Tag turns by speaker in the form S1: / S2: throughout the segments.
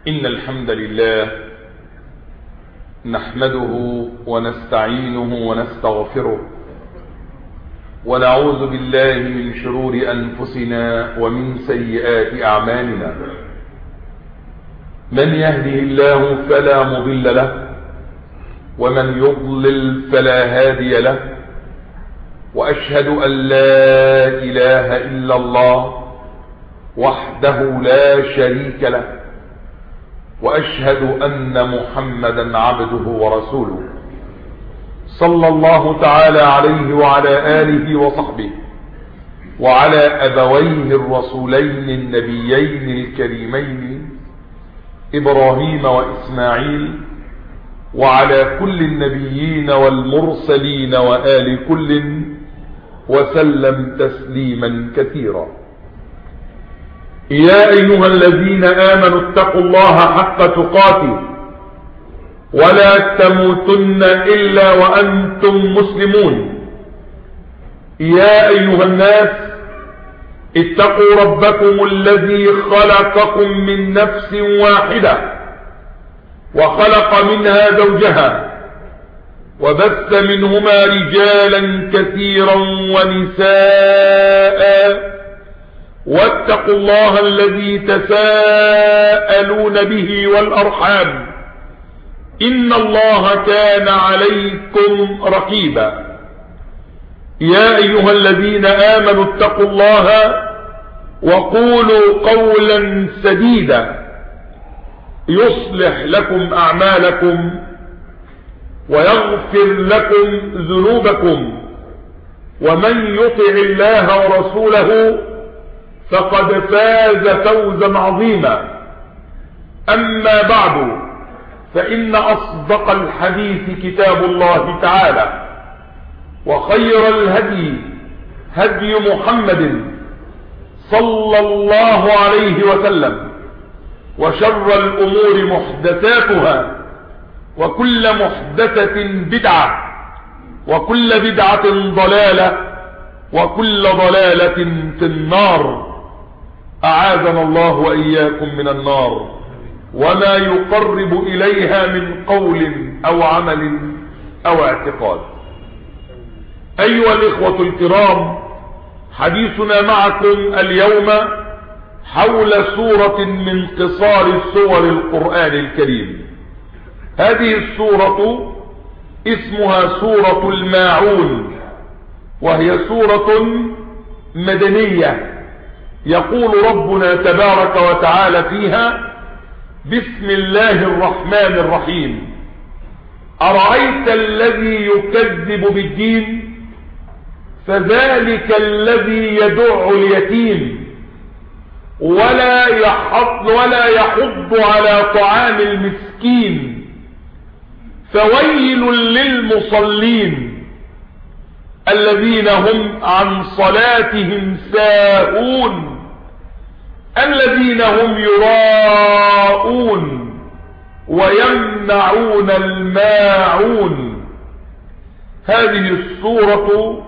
S1: إن الحمد لله نحمده ونستعينه ونستغفره ونعوذ بالله من شرور أنفسنا ومن سيئات أعمالنا. من يهده الله فلا مضل له ومن يضلل فلا هادي له، وأشهد أن لا إله إلا الله وحده لا شريك له، وأشهد أن محمدا عبده ورسوله صلى الله تعالى عليه وعلى آله وصحبه وعلى أبويه الرسولين النبيين الكريمين إبراهيم وإسماعيل، وعلى كل النبيين والمرسلين وآل كل، وسلم تسليما كثيرا. يا أيها الذين آمنوا اتقوا الله حق تقاته ولا تموتن إلا وأنتم مسلمون. يا أيها الناس اتقوا ربكم الذي خلقكم من نفس واحدة وخلق منها زوجها وبث منهما رجالا كثيرا ونساء، واتقوا الله الذي تساءلون به والأرحام إن الله كان عليكم رقيبا. يا أيها الذين آمنوا اتقوا الله وقولوا قولا سديدا يصلح لكم أعمالكم ويغفر لكم ذنوبكم، ومن يطع الله ورسوله فقد فاز فوزا عظيما. أما بعد، فإن أصدق الحديث كتاب الله تعالى، وخير الهدي هدي محمد صلى الله عليه وسلم، وشر الأمور محدثاتها، وكل محدثة بدعة، وكل بدعة ضلالة، وكل ضلالة في النار. أعاذنا الله وإياكم من النار وما يقرب إليها من قول أو عمل أو اعتقاد. أيها الإخوة الكرام، حديثنا معكم اليوم حول سورة من قصار سور القرآن الكريم. هذه السورة اسمها سورة الماعون، وهي سورة مدنية. يقول ربنا تبارك وتعالى فيها: بسم الله الرحمن الرحيم. أرأيت الذي يكذب بالدين فذلك الذي يدع اليتيم ولا يحض على طعام المسكين فويل للمصلين الذين هم عن صلاتهم ساهون الذين هم يراءون ويمنعون الماعون. هذه السورة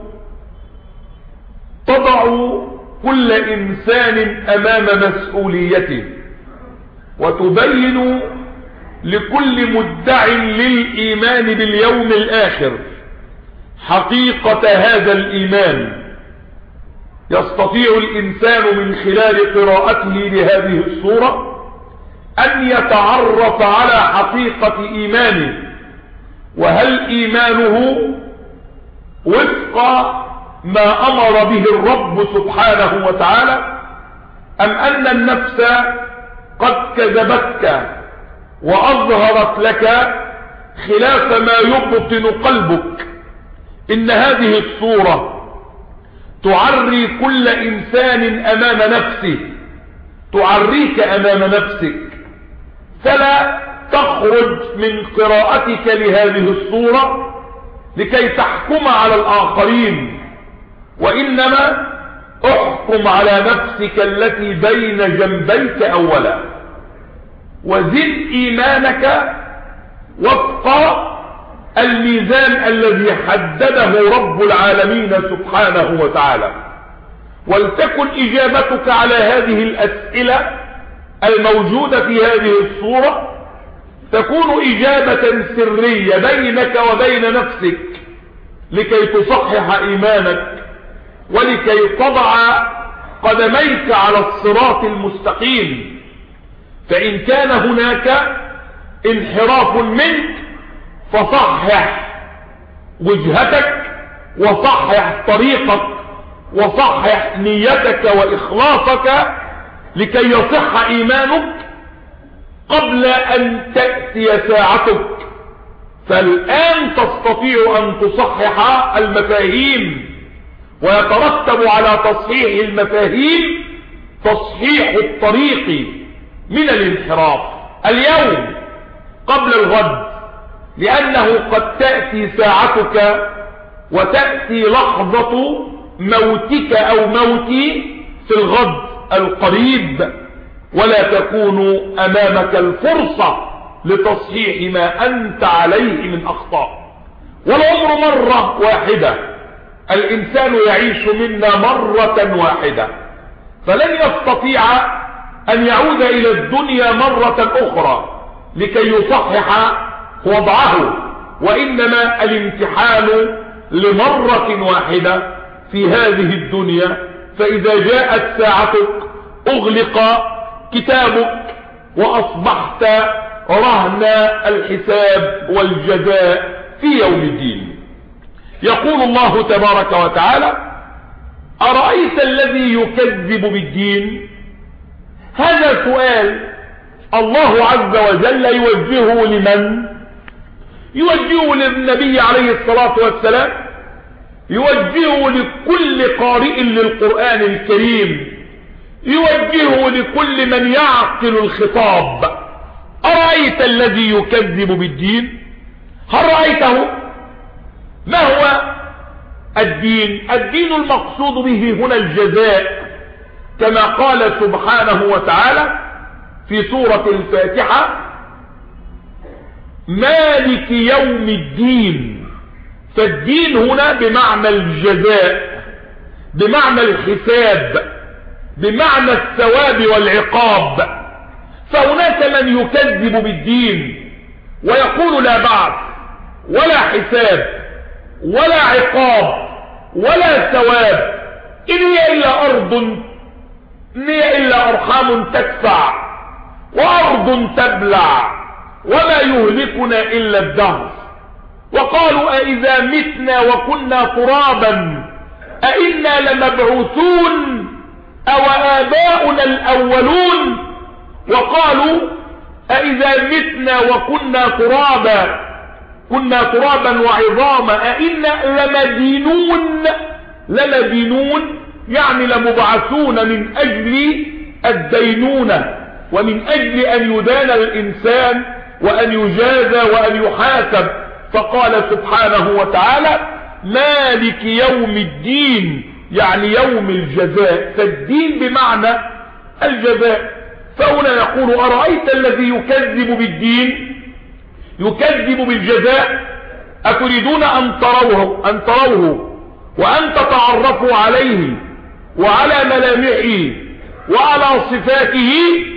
S1: تضع كل إنسان أمام مسؤوليته، وتبين لكل مدع للإيمان باليوم الآخر حقيقة هذا الإيمان. يستطيع الإنسان من خلال قراءته لهذه السورة أن يتعرف على حقيقة إيمانه، وهل إيمانه وفق ما أمر به الرب سبحانه وتعالى، أم أن النفس قد كذبتك وأظهرت لك خلاف ما يبطن قلبك. إن هذه السورة تعري كل إنسان أمام نفسه، تعريك أمام نفسك، فلا تخرج من قراءتك لهذه السورة لكي تحكم على الآخرين، وإنما احكم على نفسك التي بين جنبيك أولا، وزد إيمانك وفق الميزان الذي حدده رب العالمين سبحانه وتعالى. ولتكن إجابتك على هذه الأسئلة الموجودة في هذه الصورة تكون إجابة سرية بينك وبين نفسك لكي تصحح إيمانك ولكي تضع قدميك على الصراط المستقيم. فإن كان هناك انحراف منك فصحح وجهتك وصحح طريقك وصحح نيتك وإخلاصك لكي يصح إيمانك قبل أن تأتي ساعتك. فالآن تستطيع أن تصحح المفاهيم، ويترتب على تصحيح المفاهيم تصحيح الطريق من الانحراف اليوم قبل الغد، لأنه قد تأتي ساعتك وتأتي لحظة موتك أو موتي في الغد القريب، ولا تكون أمامك الفرصة لتصحيح ما أنت عليه من أخطاء. والعمر مرة واحدة، الإنسان يعيش منا مرة واحدة، فلن يستطيع أن يعود إلى الدنيا مرة أخرى لكي يصحح وضعه، وإنما الامتحان لمرة واحدة في هذه الدنيا. فإذا جاءت ساعتك أغلق كتابك وأصبحت رهن الحساب والجزاء في يوم الدين. يقول الله تبارك وتعالى: أرأيت الذي يكذب بالدين؟ هذا سؤال الله عز وجل يوجهه لمن؟ يوجهه للنبي عليه الصلاة والسلام، يوجهه لكل قارئ للقرآن الكريم، يوجهه لكل من يعقل الخطاب. أرأيت الذي يكذب بالدين؟ هل رأيته؟ ما هو الدين؟ الدين المقصود به هنا الجزاء، كما قال سبحانه وتعالى في سورة الفاتحة: مالك يوم الدين. فالدين هنا بمعنى الجزاء، بمعنى الحساب، بمعنى الثواب والعقاب. فهناك من يكذب بالدين ويقول لا بعث ولا حساب ولا عقاب ولا ثواب، إن هي إلا أرض، إن هي إلا أرحام تدفع وأرض تبلع وما يهلكنا إلا الدهر. وقالوا: أإذا متنا وكنا ترابا أإنا لمبعوثون أو آباؤنا الأولون. وقالوا: أإذا متنا وكنا ترابا وعظاما أإنا لمدينون، يعني لمبعثون من أجل الدينونة ومن أجل أن يدان الإنسان وأن يجازى وأن يحاسب. فقال سبحانه وتعالى: مالك يوم الدين، يعني يوم الجزاء. فالدين بمعنى الجزاء. فهنا يقول: أرأيت الذي يكذب بالدين، يكذب بالجزاء، أتريدون أن تروه وأن تتعرفوا عليه وعلى ملامحه وعلى صفاته،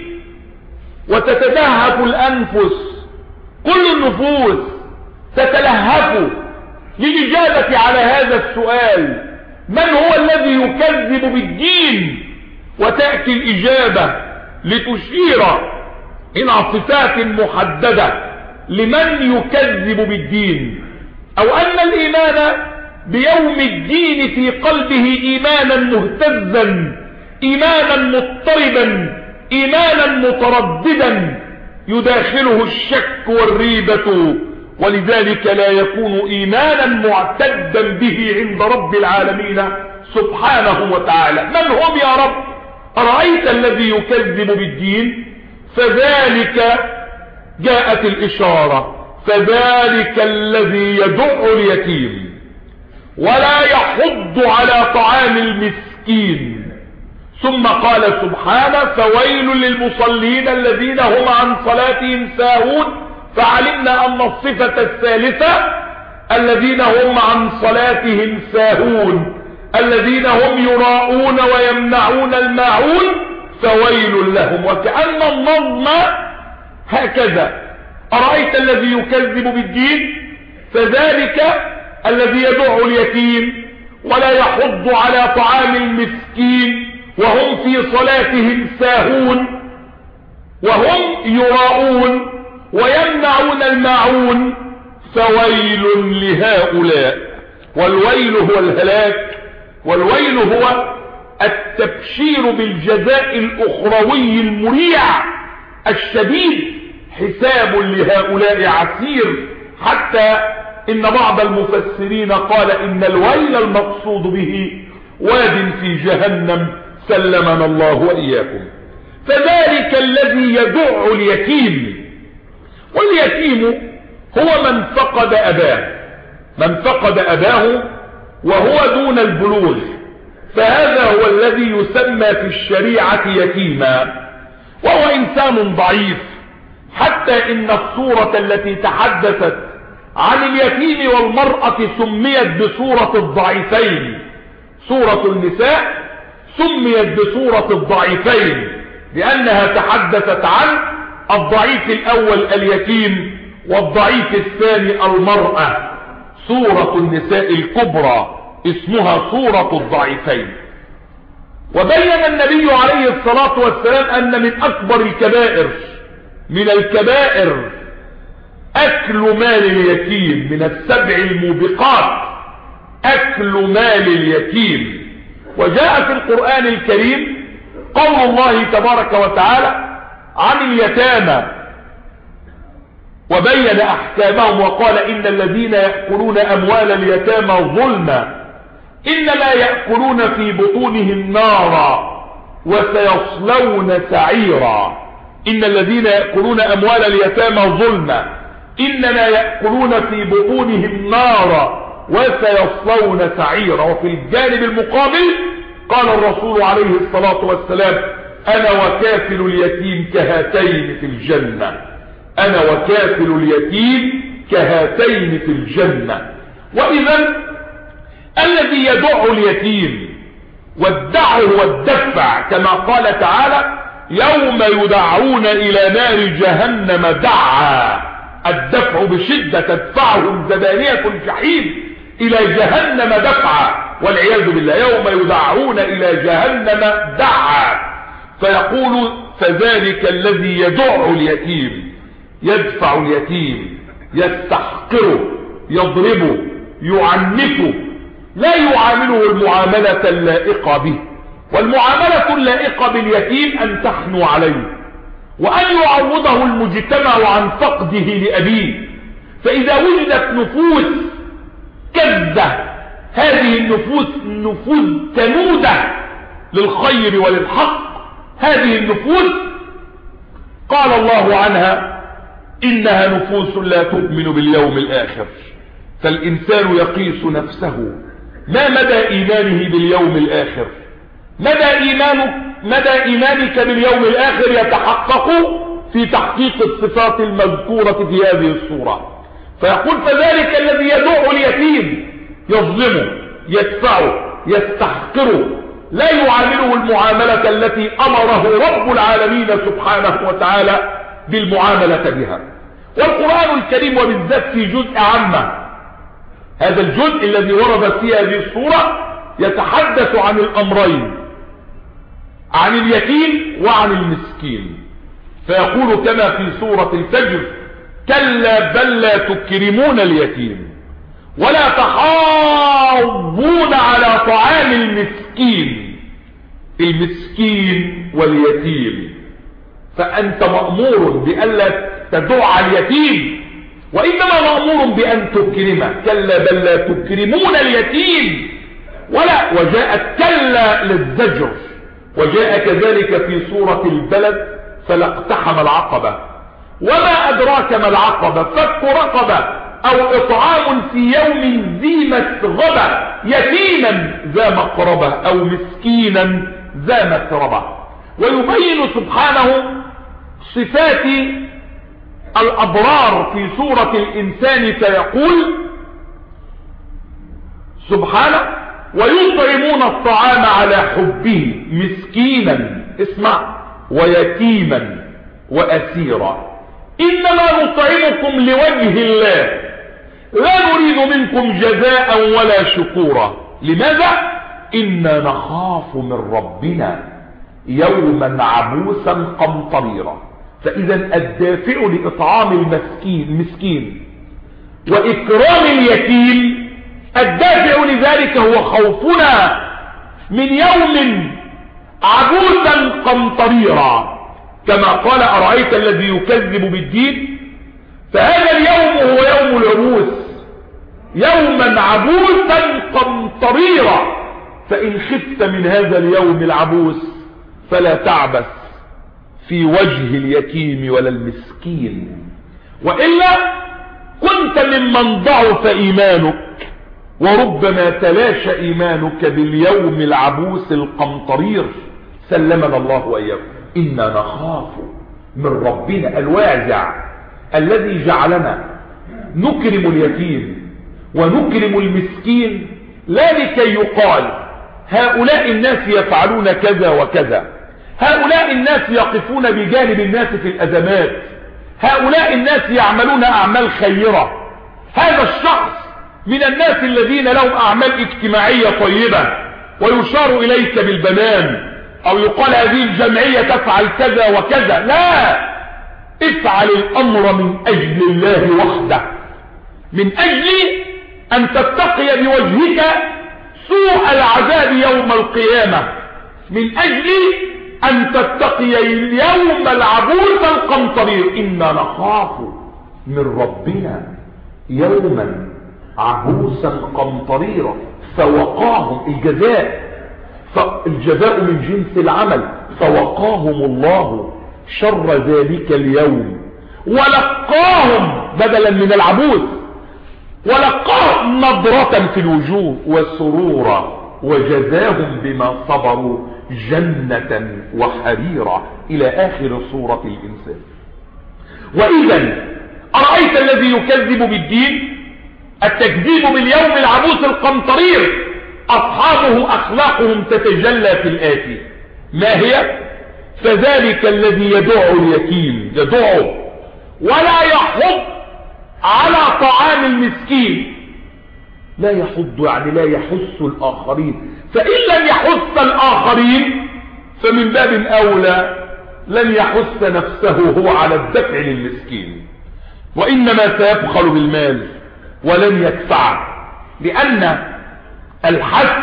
S1: وتتلهف الأنفس، كل النفوس تتلهف للإجابة على هذا السؤال: من هو الذي يكذب بالدين؟ وتأتي الإجابة لتشير إلى صفات محددة لمن يكذب بالدين، أو أن الإيمان بيوم الدين في قلبه إيمانا مهتزا، إيمانا مضطربا، إيمانا مترددا يداخله الشك والريبة، ولذلك لا يكون إيمانا معتدا به عند رب العالمين سبحانه وتعالى. من هم يا رب؟ أرأيت الذي يكذب بالدين؟ فذلك جاءت الإشارة، فذلك الذي يدع اليتيم ولا يحض على طعام المسكين. ثم قال سبحانه: فويل للمصلين الذين هم عن صلاتهم ساهون. فعلمنا أن الصفة الثالثة الذين هم عن صلاتهم ساهون، الذين هم يراءون ويمنعون الماعون. فويل لهم. وكأن النظم هكذا: أرأيت الذي يكذب بالدين فذلك الذي يدع اليتيم ولا يحض على طعام المسكين وهم في صلاتهم ساهون وهم يراءون ويمنعون الماعون فويل لهؤلاء. والويل هو الهلاك، والويل هو التبشير بالجزاء الأخروي المريع الشديد. حساب لهؤلاء عسير، حتى إن بعض المفسرين قال إن الويل المقصود به واد في جهنم، سلمنا الله وإياكم. فذلك الذي يدع اليتيم، واليتيم هو من فقد أباه، من فقد أباه وهو دون البلوغ، فهذا هو الذي يسمى في الشريعة يتيما، وهو إنسان ضعيف. حتى إن السورة التي تحدثت عن اليتيم والمرأة سميت بسورة الضعيفين. سورة النساء سميت بسورة الضعيفين لأنها تحدثت عن الضعيف الأول اليتيم والضعيف الثاني المرأة. سورة النساء الكبرى اسمها سورة الضعيفين. وبين النبي عليه الصلاة والسلام أن من أكبر الكبائر، من الكبائر أكل مال اليتيم، من السبع الموبقات أكل مال اليتيم. وجاء في القرآن الكريم قول الله تبارك وتعالى عن اليتامى وبين أحكامهم وقال إن الذين يأكلون أموال اليتامى ظلما إنما يأكلون في بطونهم نارا وسيصلون سعيرا. إن الذين يأكلون أموال اليتامى ظلما إنما يأكلون في بطونهم نارا وسيصلون سعيرا. وفي الجانب المقابل قال الرسول عليه الصلاة والسلام أنا وكافل اليتيم كهاتين في الجنة، أنا وكافل اليتيم كهاتين في الجنة. وإذا الذي يدع اليتيم، والدع هو الدفع، كما قال تعالى يوم يدعون إلى نار جهنم دعا. الدفع بشدة تدفعهم زبانية الجحيم إلى جهنم دفعا والعياذ بالله. يوم يدعون إلى جهنم دعا. فيقول فذلك الذي يدع اليتيم، يدفع اليتيم، يستحقره، يضربه، يعنفه، لا يعامله المعاملة اللائقة به. والمعاملة اللائقة باليتيم أن تحنو عليه وأن يعوضه المجتمع عن فقده لأبيه. فإذا وجدت نفوس كذة، هذه النفوس نفوس كنودة للخير وللحق، هذه النفوس قال الله عنها إنها نفوس لا تؤمن باليوم الآخر. فالإنسان يقيس نفسه ما مدى إيمانه باليوم الآخر. مدى إيمانك باليوم الآخر يتحقق في تحقيق الصفات المذكورة في هذه الصورة. فيقول فذلك الذي يدع اليتيم يظلمه، يدفعه، يستحقره، لا يعامله المعاملة التي أمره رب العالمين سبحانه وتعالى بالمعاملة بها. والقرآن الكريم وبالذات في جزء عامة، هذا الجزء الذي ورد في هذه الصورة يتحدث عن الأمرين، عن اليتيم وعن المسكين. فيقول كما في سورة الفجر كلا بل لا تكرمون اليتيم ولا تحاضون على طعام المسكين. المسكين واليتيم، فأنت مأمور بألا تدع اليتيم وإنما مأمور بأن تكرمه. كلا بل لا تكرمون اليتيم ولا، وجاءت كلا للزجر. وجاء كذلك في سورة البلد فلا اقتحم العقبة وما أدراك ما العقبة فك رقبة أو إطعام في يوم ذي مسغبة يتيما ذا مقربة أو مسكينا ذا متربة. ويبين سبحانه صفات الأبرار في سورة الإنسان فيقول سبحانه ويطعمون الطعام على حبه مسكينا اسمع، ويتيما وأسيرا، إنما نطعمكم لوجه الله لا نريد منكم جزاء ولا شكورا. لماذا؟ إنا نخاف من ربنا يوما عبوسا قمطريرا. فإذا الدافع لإطعام المسكين وإكرام اليتيم، الدافع لذلك هو خوفنا من يوم عبوسا قمطريرا، كما قال أرأيت الذي يكذب بالدين. فهذا اليوم هو يوم العبوس، يوما عبوسا قمطريرا. فإن خفت من هذا اليوم العبوس فلا تعبس في وجه اليتيم ولا المسكين، وإلا كنت ممن ضعف إيمانك، وربما تلاشى إيمانك باليوم العبوس القمطرير. سلمنا الله وإياكم. إنا نخاف من ربنا الوازع الذي جعلنا نكرم اليتيم ونكرم المسكين، لا لكي يقال هؤلاء الناس يفعلون كذا وكذا، هؤلاء الناس يقفون بجانب الناس في الأزمات، هؤلاء الناس يعملون أعمال خيرة، هذا الشخص من الناس الذين لهم أعمال اجتماعية طيبة ويشار إليك بالبنان، أو يقال هذه الجمعية تفعل كذا وكذا. لا، افعل الأمر من أجل الله وحده، من أجل أن تتقي بوجهك سوء العذاب يوم القيامة، من أجل أن تتقي اليوم العبوس القمطرير. إنا نخاف من ربنا يوما عبوسا قمطريرا فوقاهم الجزاء من جنس العمل، فوقاهم الله شر ذلك اليوم ولقاهم بدلا من العبوس، ولقاهم نضرة في الوجوه وسرورا وجزاهم بما صبروا جنة وحريرا إلى آخر سورة الإنسان. وإذا أرأيت الذي يكذب بالدين، التكذيب باليوم العبوس القمطرير أصحابه أخلاقهم تتجلى في الآتي. ما هي؟ فذلك الذي يدعو اليتيم، يدعو ولا يحض على طعام المسكين. لا يحض يعني لا يحث الآخرين، فإن لم يحث الآخرين فمن باب أولى لن يحث نفسه هو على الدفع للمسكين، وإنما سيبخل بالمال ولن يدفع، لأن الحث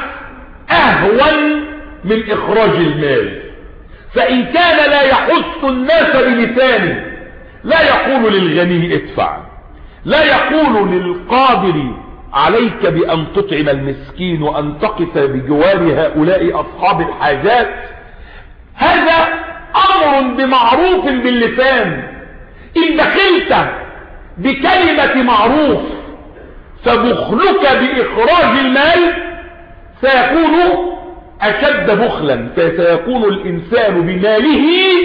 S1: أهون من إخراج المال. فإن كان لا يحث الناس بلسانه، لا يقول للغني ادفع، لا يقول للقادر عليك بأن تطعم المسكين وأن تقف بجوار هؤلاء أصحاب الحاجات، هذا أمر بمعروف باللسان. إن دخلت بكلمة معروف فبخلك بإخراج المال سيكون أشد بخلا، فسيكون الإنسان بماله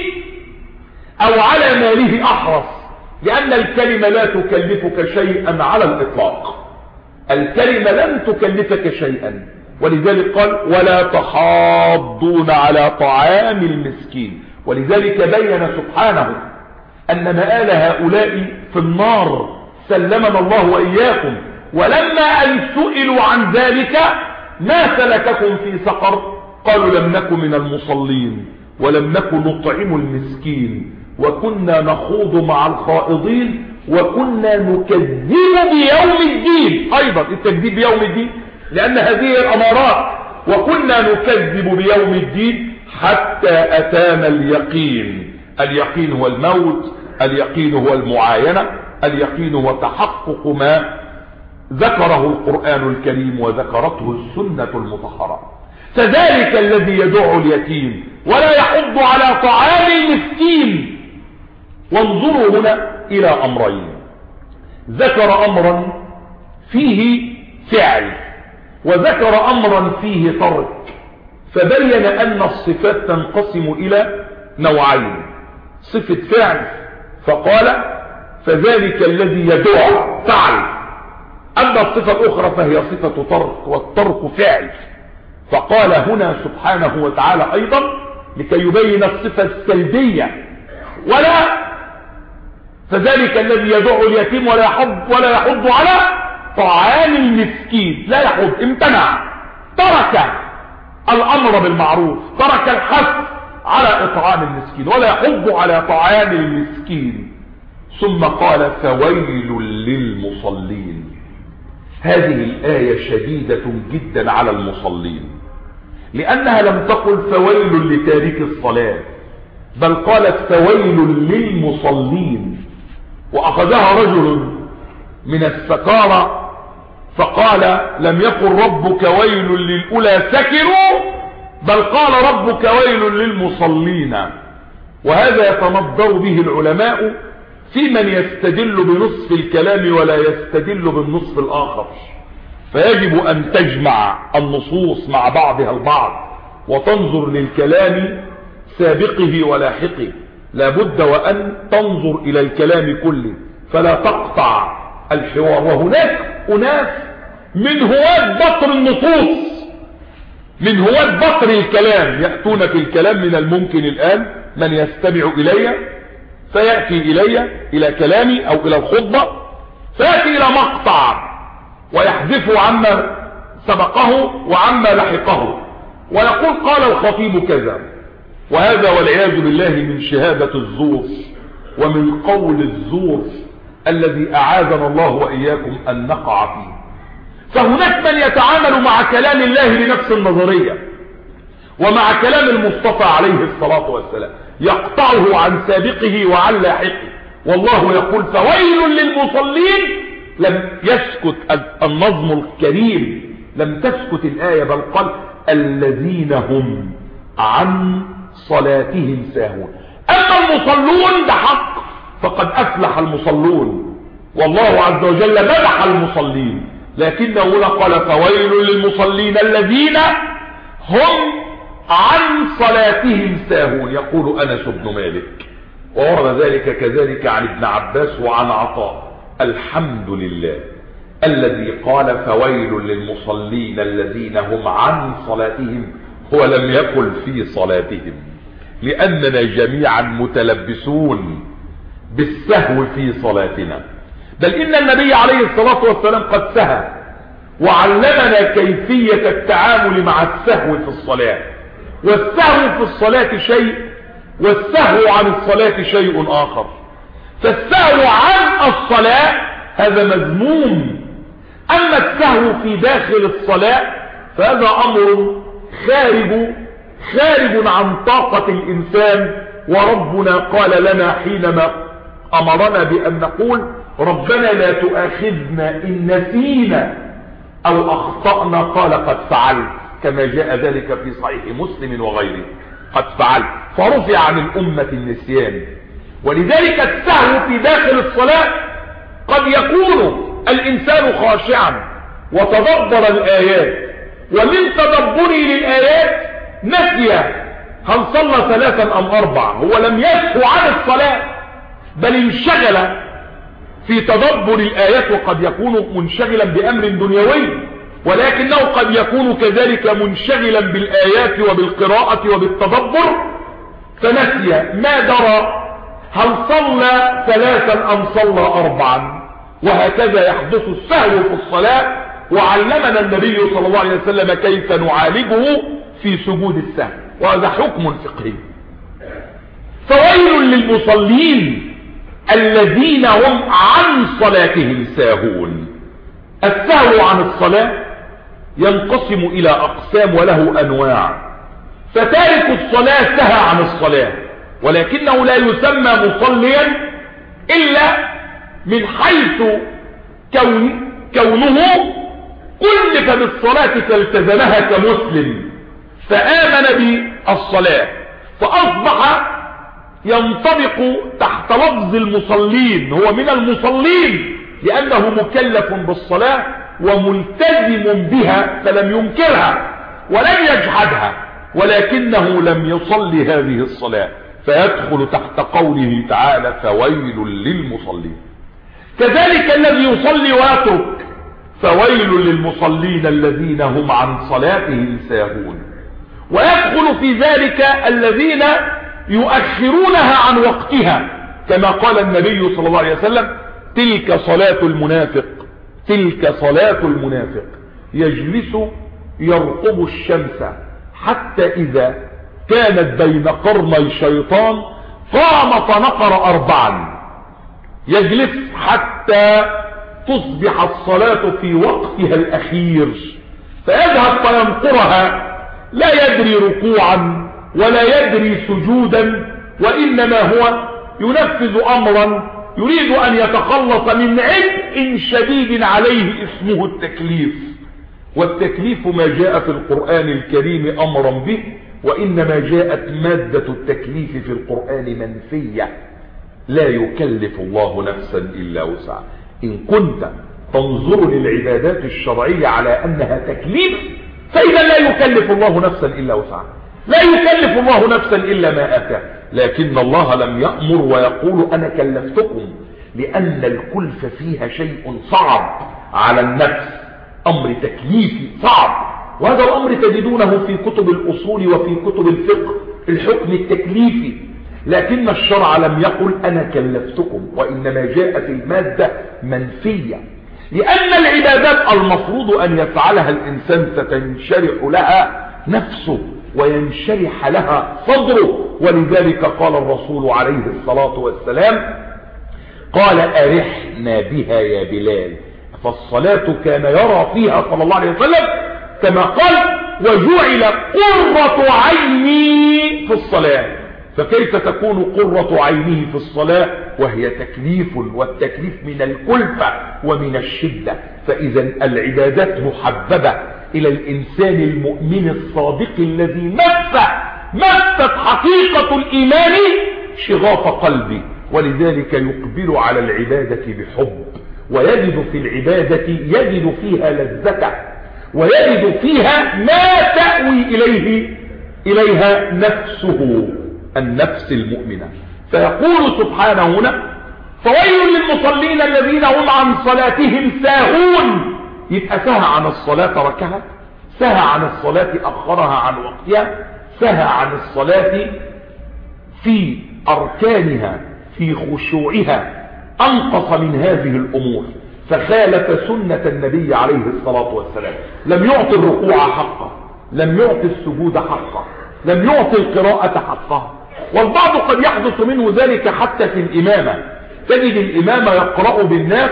S1: أو على ماله أحرص، لأن الكلمة لا تكلفك شيئا على الإطلاق، الكلمة لن تكلفك شيئا. ولذلك قال ولا تحاضون على طعام المسكين. ولذلك بين سبحانه أن مآل هؤلاء في النار، سلمنا الله وإياكم. ولما أن سئلوا عن ذلك ما سلككم في سقر قالوا لم نكن من المصلين ولم نكن نطعم المسكين وكنا نخوض مع الخائضين وكنا نكذب بيوم الدين. أيضا التكذيب بيوم الدين لأن هذه الأمارات، وكنا نكذب بيوم الدين حتى أتانا اليقين. اليقين هو الموت، اليقين هو المعاينة، اليقين هو تحقق ما ذكره القرآن الكريم وذكرته السنة المطهرة. فذلك الذي يدعو اليتيم ولا يحض على طعام المسكين. وانظروا هنا إلى أمرين، ذكر أمرا فيه فعل وذكر أمرا فيه ترك، فبين أن الصفات تنقسم إلى نوعين: صفة فعل فقال فذلك الذي يدعو فعل، أما الصفة الأخرى فهي صفة ترك، والترك فعل. فقال هنا سبحانه وتعالى أيضا لكي يبين الصفة السلبية. ولا فذلك الذي يدعو اليتيم ولا يحض على طعام المسكين، لا يحض، امتنع، ترك الامر بالمعروف، ترك الحث على اطعام المسكين ولا يحض على طعام المسكين. ثم قال فويل للمصلين. هذه الآية شديدة جدا على المصلين، لأنها لم تقل فويل لتارك الصلاة، بل قالت فويل للمصلين. وأخذها رجل من السكارى فقال لم يقل ربك ويل للأولى سكروا، بل قال ربك ويل للمصلين. وهذا يتنظر به العلماء في من يستدل بنصف الكلام ولا يستدل بالنصف الآخر. فيجب أن تجمع النصوص مع بعضها البعض وتنظر للكلام سابقه ولاحقه، لابد وأن تنظر إلى الكلام كله فلا تقطع الحوار. وهناك أناس من هواة بطر النصوص، من هواة بطر الكلام، يأتون في الكلام. من الممكن الآن من يستمع إلي فيأتي إلى كلامي أو إلى الخطبة فيأتي إلى مقطع ويحذف عما سبقه وعما لحقه ويقول قال الخطيب كذا. وهذا والعياذ بالله من شهادة الزور ومن قول الزور الذي أعاذنا الله وإياكم أن نقع فيه. فهناك من يتعامل مع كلام الله لنفس النظرية ومع كلام المصطفى عليه الصلاة والسلام، يقطعه عن سابقه وعن لاحقه. والله يقول فويل للمصلين. لم يسكت النظم الكريم، لم تسكت الآية، بل قال الذين هم عن صلاتهم ساهون. أما المصلون ده حق، فقد أفلح المصلون، والله عز وجل مدح المصلين، لكنه قال فويل للمصلين الذين هم عن صلاتهم ساهون. يقول أنس بن مالك، وورد ذلك كذلك عن ابن عباس وعن عطاء. الحمد لله الذي قال فويل للمصلين الذين هم عن صلاتهم، هو لم يقل في صلاتهم، لأننا جميعا متلبسون بالسهو في صلاتنا. بل إن النبي عليه الصلاة والسلام قد سهى وعلمنا كيفية التعامل مع السهو في الصلاة. والسهو في الصلاة شيء، والسهو عن الصلاة شيء آخر. فالسهو عن الصلاة هذا مذموم، أما السهو في داخل الصلاة فهذا أمر خارج عن طاقة الإنسان. وربنا قال لنا حينما أمرنا بأن نقول ربنا لا تؤاخذنا إن نسينا أو أخطأنا، قال قد فعلت، كما جاء ذلك في صحيح مسلم وغيره، قد فعلت، فرفع عن الأمة النسيان. ولذلك السهو في داخل الصلاة قد يكون الإنسان خاشعا وتدبر الآيات، ومن تدبره للآيات نسي هل صلى 3 أم 4، هو لم يسهو عن الصلاة بل انشغل في تدبر الآيات. وقد يكون منشغلا بأمر دنيوي، ولكنه قد يكون كذلك منشغلا بالآيات وبالقراءة وبالتدبر، فنسي ما درى هل صلى 3 أم صلى 4. وهكذا يحدث السهو في الصلاة، وعلمنا النبي صلى الله عليه وسلم كيف نعالجه في سجود السهو، وهذا حكم فقهي. فويل للمصلين الذين هم عن صلاتهم ساهون. السهو عن الصلاة ينقسم إلى أقسام وله أنواع. فتارك الصلاة سهى عن الصلاة، ولكنه لا يسمى مصليا إلا من حيث كونه كلف بالصلاة فالتزمها كمسلم، فآمن بالصلاة فأصبح ينطبق تحت لفظ المصلين، هو من المصلين لأنه مكلف بالصلاة وملتزم بها فلم ينكرها ولم يجحدها، ولكنه لم يصلي هذه الصلاة، فيدخل تحت قوله تعالى فويل للمصلين. كذلك الذي يصلي ويترك، فويل للمصلين الذين هم عن صلاتهم ساهون. ويدخل في ذلك الذين يؤخرونها عن وقتها، كما قال النبي صلى الله عليه وسلم: تلك صلاة المنافق، تلك صلاة المنافق، يجلس يرقب الشمس حتى إذا كانت بين قرني شيطان قام فنقر 4. يجلس حتى تصبح الصلاة في وقتها الأخير، فيذهب فينقرها، لا يدري ركوعا ولا يدري سجودا، وإنما هو ينفذ أمرا يريد أن يتخلص من عبء شديد عليه اسمه التكليف. والتكليف ما جاء في القرآن الكريم أمرا به، وإنما جاءت مادة التكليف في القرآن منفية: لا يكلف الله نفسا إلا وسعها. إن كنت تنظر للعبادات الشرعية على أنها تكليف، فإذا لا يكلف الله نفسا إلا وسعها، لا يكلف الله نفسا إلا ما آتاه. لكن الله لم يأمر ويقول أنا كلفتكم، لأن الكلف فيها شيء صعب على النفس، أمر تكليفي صعب، وهذا الأمر تجدونه في كتب الأصول وفي كتب الفقه، الحكم التكليفي. لكن الشرع لم يقل أنا كلفتكم، وإنما جاءت المادة منفية، لأن العبادات المفروض أن يفعلها الإنسان ستنشرح لها نفسه وينشرح لها صدره. ولذلك قال الرسول عليه الصلاة والسلام: قال أرحنا بها يا بلال. فالصلاة كان يرى فيها صلى الله عليه وسلم كما قال: وجعل قرة عيني في الصلاة. فكيف تكون قرة عينه في الصلاة وهي تكليف، والتكليف من الكلفة ومن الشدة؟ فإذا العبادات محببة إلى الإنسان المؤمن الصادق الذي مست حقيقة الإيمان شغاف قلبي، ولذلك يقبل على العبادة بحب، ويجد في العبادة يجد فيها لذته، ويجد فيها ما تأوي إليها نفسه، النفس المؤمنة. فيقول سبحانه هنا: فويل للمصلين الذين هم عن صلاتهم ساهون. يبقى سهى عن الصلاة تركها، سهى عن الصلاة أخرها عن وقتها، سهى عن الصلاة في أركانها، في خشوعها، أنقص من هذه الأمور، فخالف سنة النبي عليه الصلاة والسلام. لم يعطي الركوع حقه، لم يعطي السجود حقه، لم يعطي القراءة حقها. والبعض قد يحدث منه ذلك حتى في الإمامة، تجد الإمام يقرأ بالناس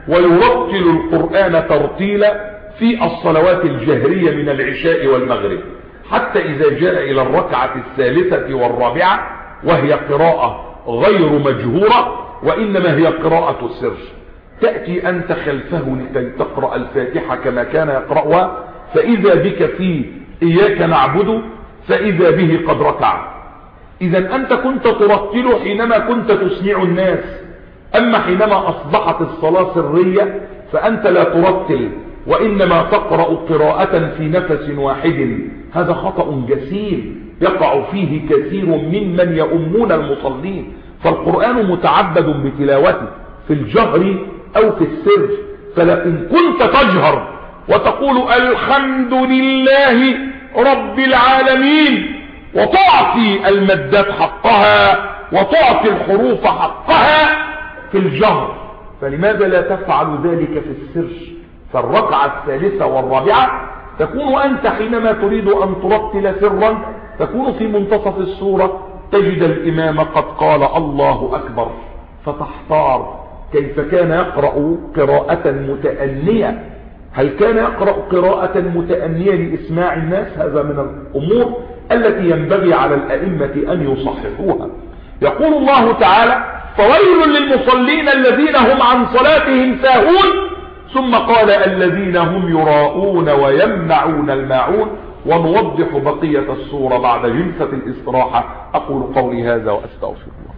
S1: ويرتل القرآن ترتيلا في الصلوات الجهرية من العشاء والمغرب، حتى إذا جاء إلى الركعة الثالثة والرابعة وهي قراءة غير مجهورة، وإنما هي قراءة سر، تأتي أنت خلفه لكي تقرأ الفاتحة كما كان يقرأها، فإذا بك في إياك نعبد فإذا به قد ركع. إذا أنت كنت ترتل حينما كنت تسمع الناس، أما حينما أصبحت الصلاة سرية فأنت لا ترتل، وإنما تقرأ قراءة في نفس واحد. هذا خطأ جسيم يقع فيه كثير ممن يؤمون المصلين. فالقرآن متعبد بتلاوته في الجهر أو في السر، فلئن كنت تجهر وتقول الحمد لله رب العالمين وتعطي المدات حقها وتعطي الحروف حقها في الجهر، فلماذا لا تفعل ذلك في السر؟ فالركعة الثالثة والرابعة تكون أنت حينما تريد أن ترتل سرا تكون في منتصف السورة، تجد الإمام قد قال الله أكبر، فتحتار كيف كان يقرأ قراءة متأنية. هل كان يقرأ قراءة متأنية لإسماع الناس؟ هذا من الأمور التي ينبغي على الأئمة أن يصححوها. يقول الله تعالى: فويل للمصلين الذين هم عن صلاتهم ساهون، ثم قال الذين هم يراءون ويمنعون الماعون. ونوضح بقية السورة بعد جلسة الاستراحة. أقول قولي هذا وأستغفر الله.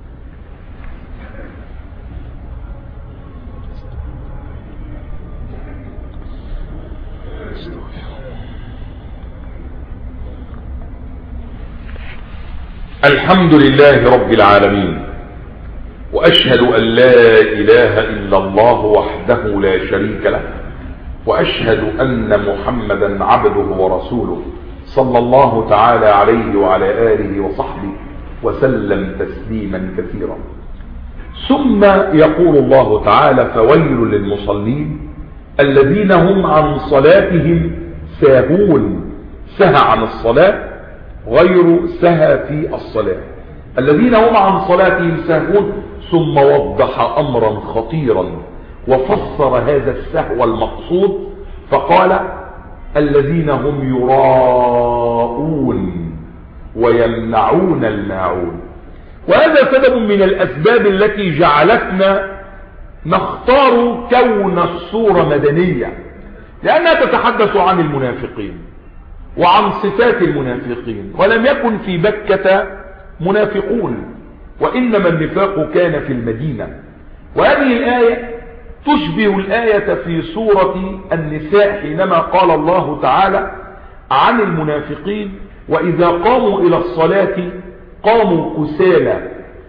S1: الحمد لله رب العالمين، وأشهد أن لا إله إلا الله وحده لا شريك له، وأشهد أن محمدا عبده ورسوله صلى الله تعالى عليه وعلى آله وصحبه وسلم تسليما كثيرا. ثم يقول الله تعالى: فويل للمصلين الذين هم عن صلاتهم ساهون. سهى عن الصلاة غير سهى في الصلاة. الذين هم عن صلاتهم ساهون. ثم وضح أمرا خطيرا وفسر هذا السهو المقصود فقال: الذين هم يراءون ويمنعون الماعون. وهذا سبب من الأسباب التي جعلتنا نختار كون السورة مدنية، لأنها تتحدث عن المنافقين وعن صفات المنافقين، ولم يكن في مكة منافقون، وإنما النفاق كان في المدينة. وهذه الآية تشبه الآية في سورة النساء حينما قال الله تعالى عن المنافقين: وإذا قاموا إلى الصلاة قاموا كسالى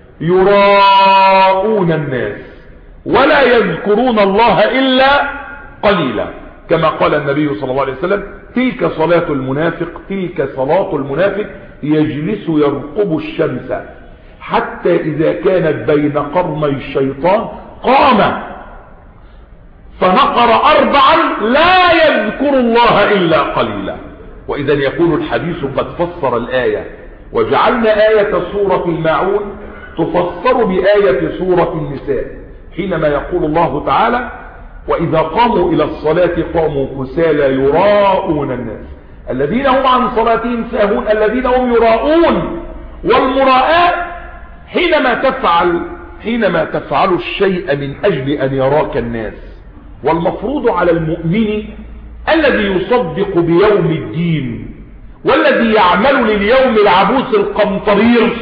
S1: يراءون الناس ولا يذكرون الله إلا قليلا، كما قال النبي صلى الله عليه وسلم: تلك صلاة المنافق، تلك صلاة المنافق يجلس يرقب الشمس حتى إذا كانت بين قرني الشيطان قام فنقر 4 لا يذكر الله إلا قليلا. وإذا يكون الحديث قد فسر الآية، وجعلنا آية سورة الماعون تفسر بآية سورة النساء حينما يقول الله تعالى: وإذا قاموا إلى الصلاة قاموا كسالى يراءون الناس. الذين هم عن صلاتهم ساهون، الذين هم يراءون. والمراءة حينما تفعل الشيء من أجل أن يراك الناس. والمفروض على المؤمن الذي يصدق بيوم الدين والذي يعمل لليوم العبوس القمطرير،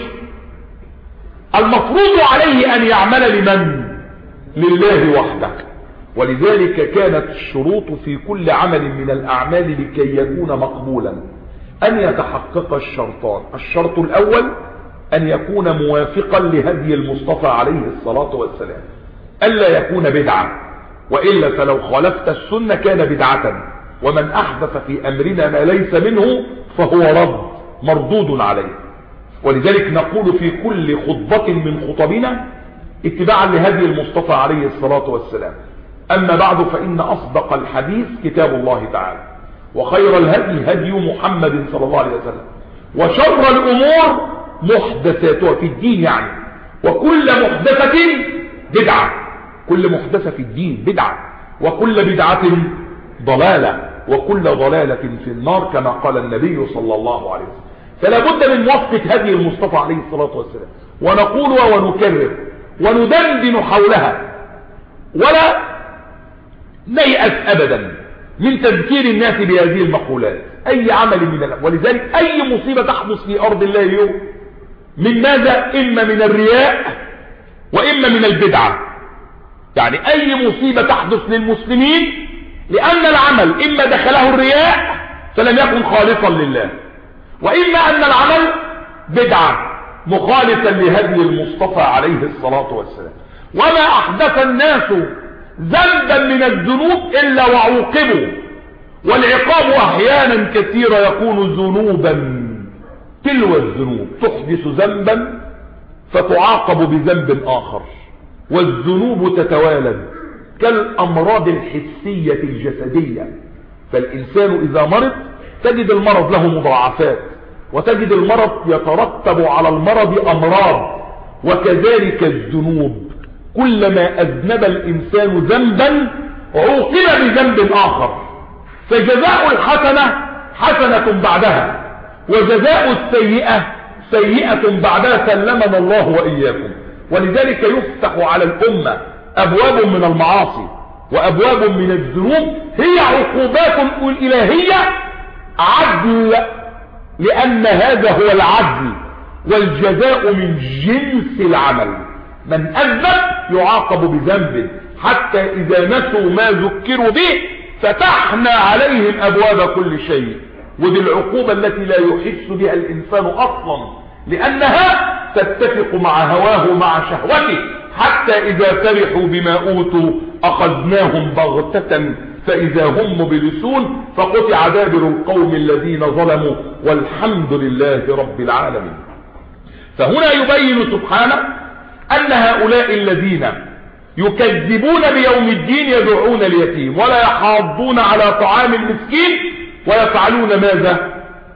S1: المفروض عليه أن يعمل لمن؟ لله وحده. ولذلك كانت الشروط في كل عمل من الأعمال لكي يكون مقبولا أن يتحقق الشرطان. الشرط الأول أن يكون موافقا لهدي المصطفى عليه الصلاة والسلام، ألا يكون بدعة، وإلا فلو خالفت السنة كان بدعة. ومن أحدث في أمرنا ما ليس منه فهو رد مردود عليه. ولذلك نقول في كل خطبة من خطبنا اتباعا لهدي المصطفى عليه الصلاة والسلام: أما بعد، فإن أصدق الحديث كتاب الله تعالى، وخير الهدي هدي محمد صلى الله عليه وسلم، وشر الأمور محدثاتها في الدين يعني، وكل محدثة بدعة. كل محدثة في الدين بدعة، وكل بدعة ضلالة، وكل ضلالة في النار، كما قال النبي صلى الله عليه وسلم. فلا بد من موافقة هدي المصطفى عليه الصلاة والسلام، ونقولها ونكرر وندندن حولها، ولا نيأس أبدا من تذكير الناس بهذه المقولات. أي عمل من ولذلك أي مصيبة تحدث في أرض الله اليوم من ماذا؟ إما من الرياء وإما من البدعة. يعني أي مصيبة تحدث للمسلمين لأن العمل إما دخله الرياء فلم يكن خالصا لله، وإما أن العمل بدعة مخالفا لهدي المصطفى عليه الصلاة والسلام. وما أحدث الناس ذنبا من الذنوب إلا وعوقبوا، والعقاب أحيانا كثيرا يكون ذنوبا تلو الذنوب. تحدث ذنبا فتعاقب بذنب آخر، والذنوب تتوالد كالأمراض الحسية الجسدية. فالإنسان إذا مرض تجد المرض له مضاعفات، وتجد المرض يترتب على المرض أمراض. وكذلك الذنوب، كلما أذنب الإنسان ذنبا عوقب بذنب آخر، فجزاء الحسنة حسنة بعدها، وجزاء السيئة سيئة بعدها، سلمنا الله وإياكم. ولذلك يفتح على الأمة أبواب من المعاصي وأبواب من الذنوب هي عقوبات إلهية عدل، لأن هذا هو العدل، والجزاء من جنس العمل. من أذنب يعاقب بذنب، حتى إذا نسوا ما ذكروا به فتحنا عليهم أبواب كل شيء. ودي العقوبة التي لا يحس بها الإنسان أصلا، لأنها تتفق مع هواه مع شهوته، حتى إذا فرحوا بما أوتوا أخذناهم بغتة فإذا هم مبلسون فقطع دابر القوم الذين ظلموا والحمد لله رب العالمين. فهنا يبين سبحانه أن هؤلاء الذين يكذبون بيوم الدين يدعون اليتيم ولا يحاضون على طعام المسكين ويفعلون ماذا؟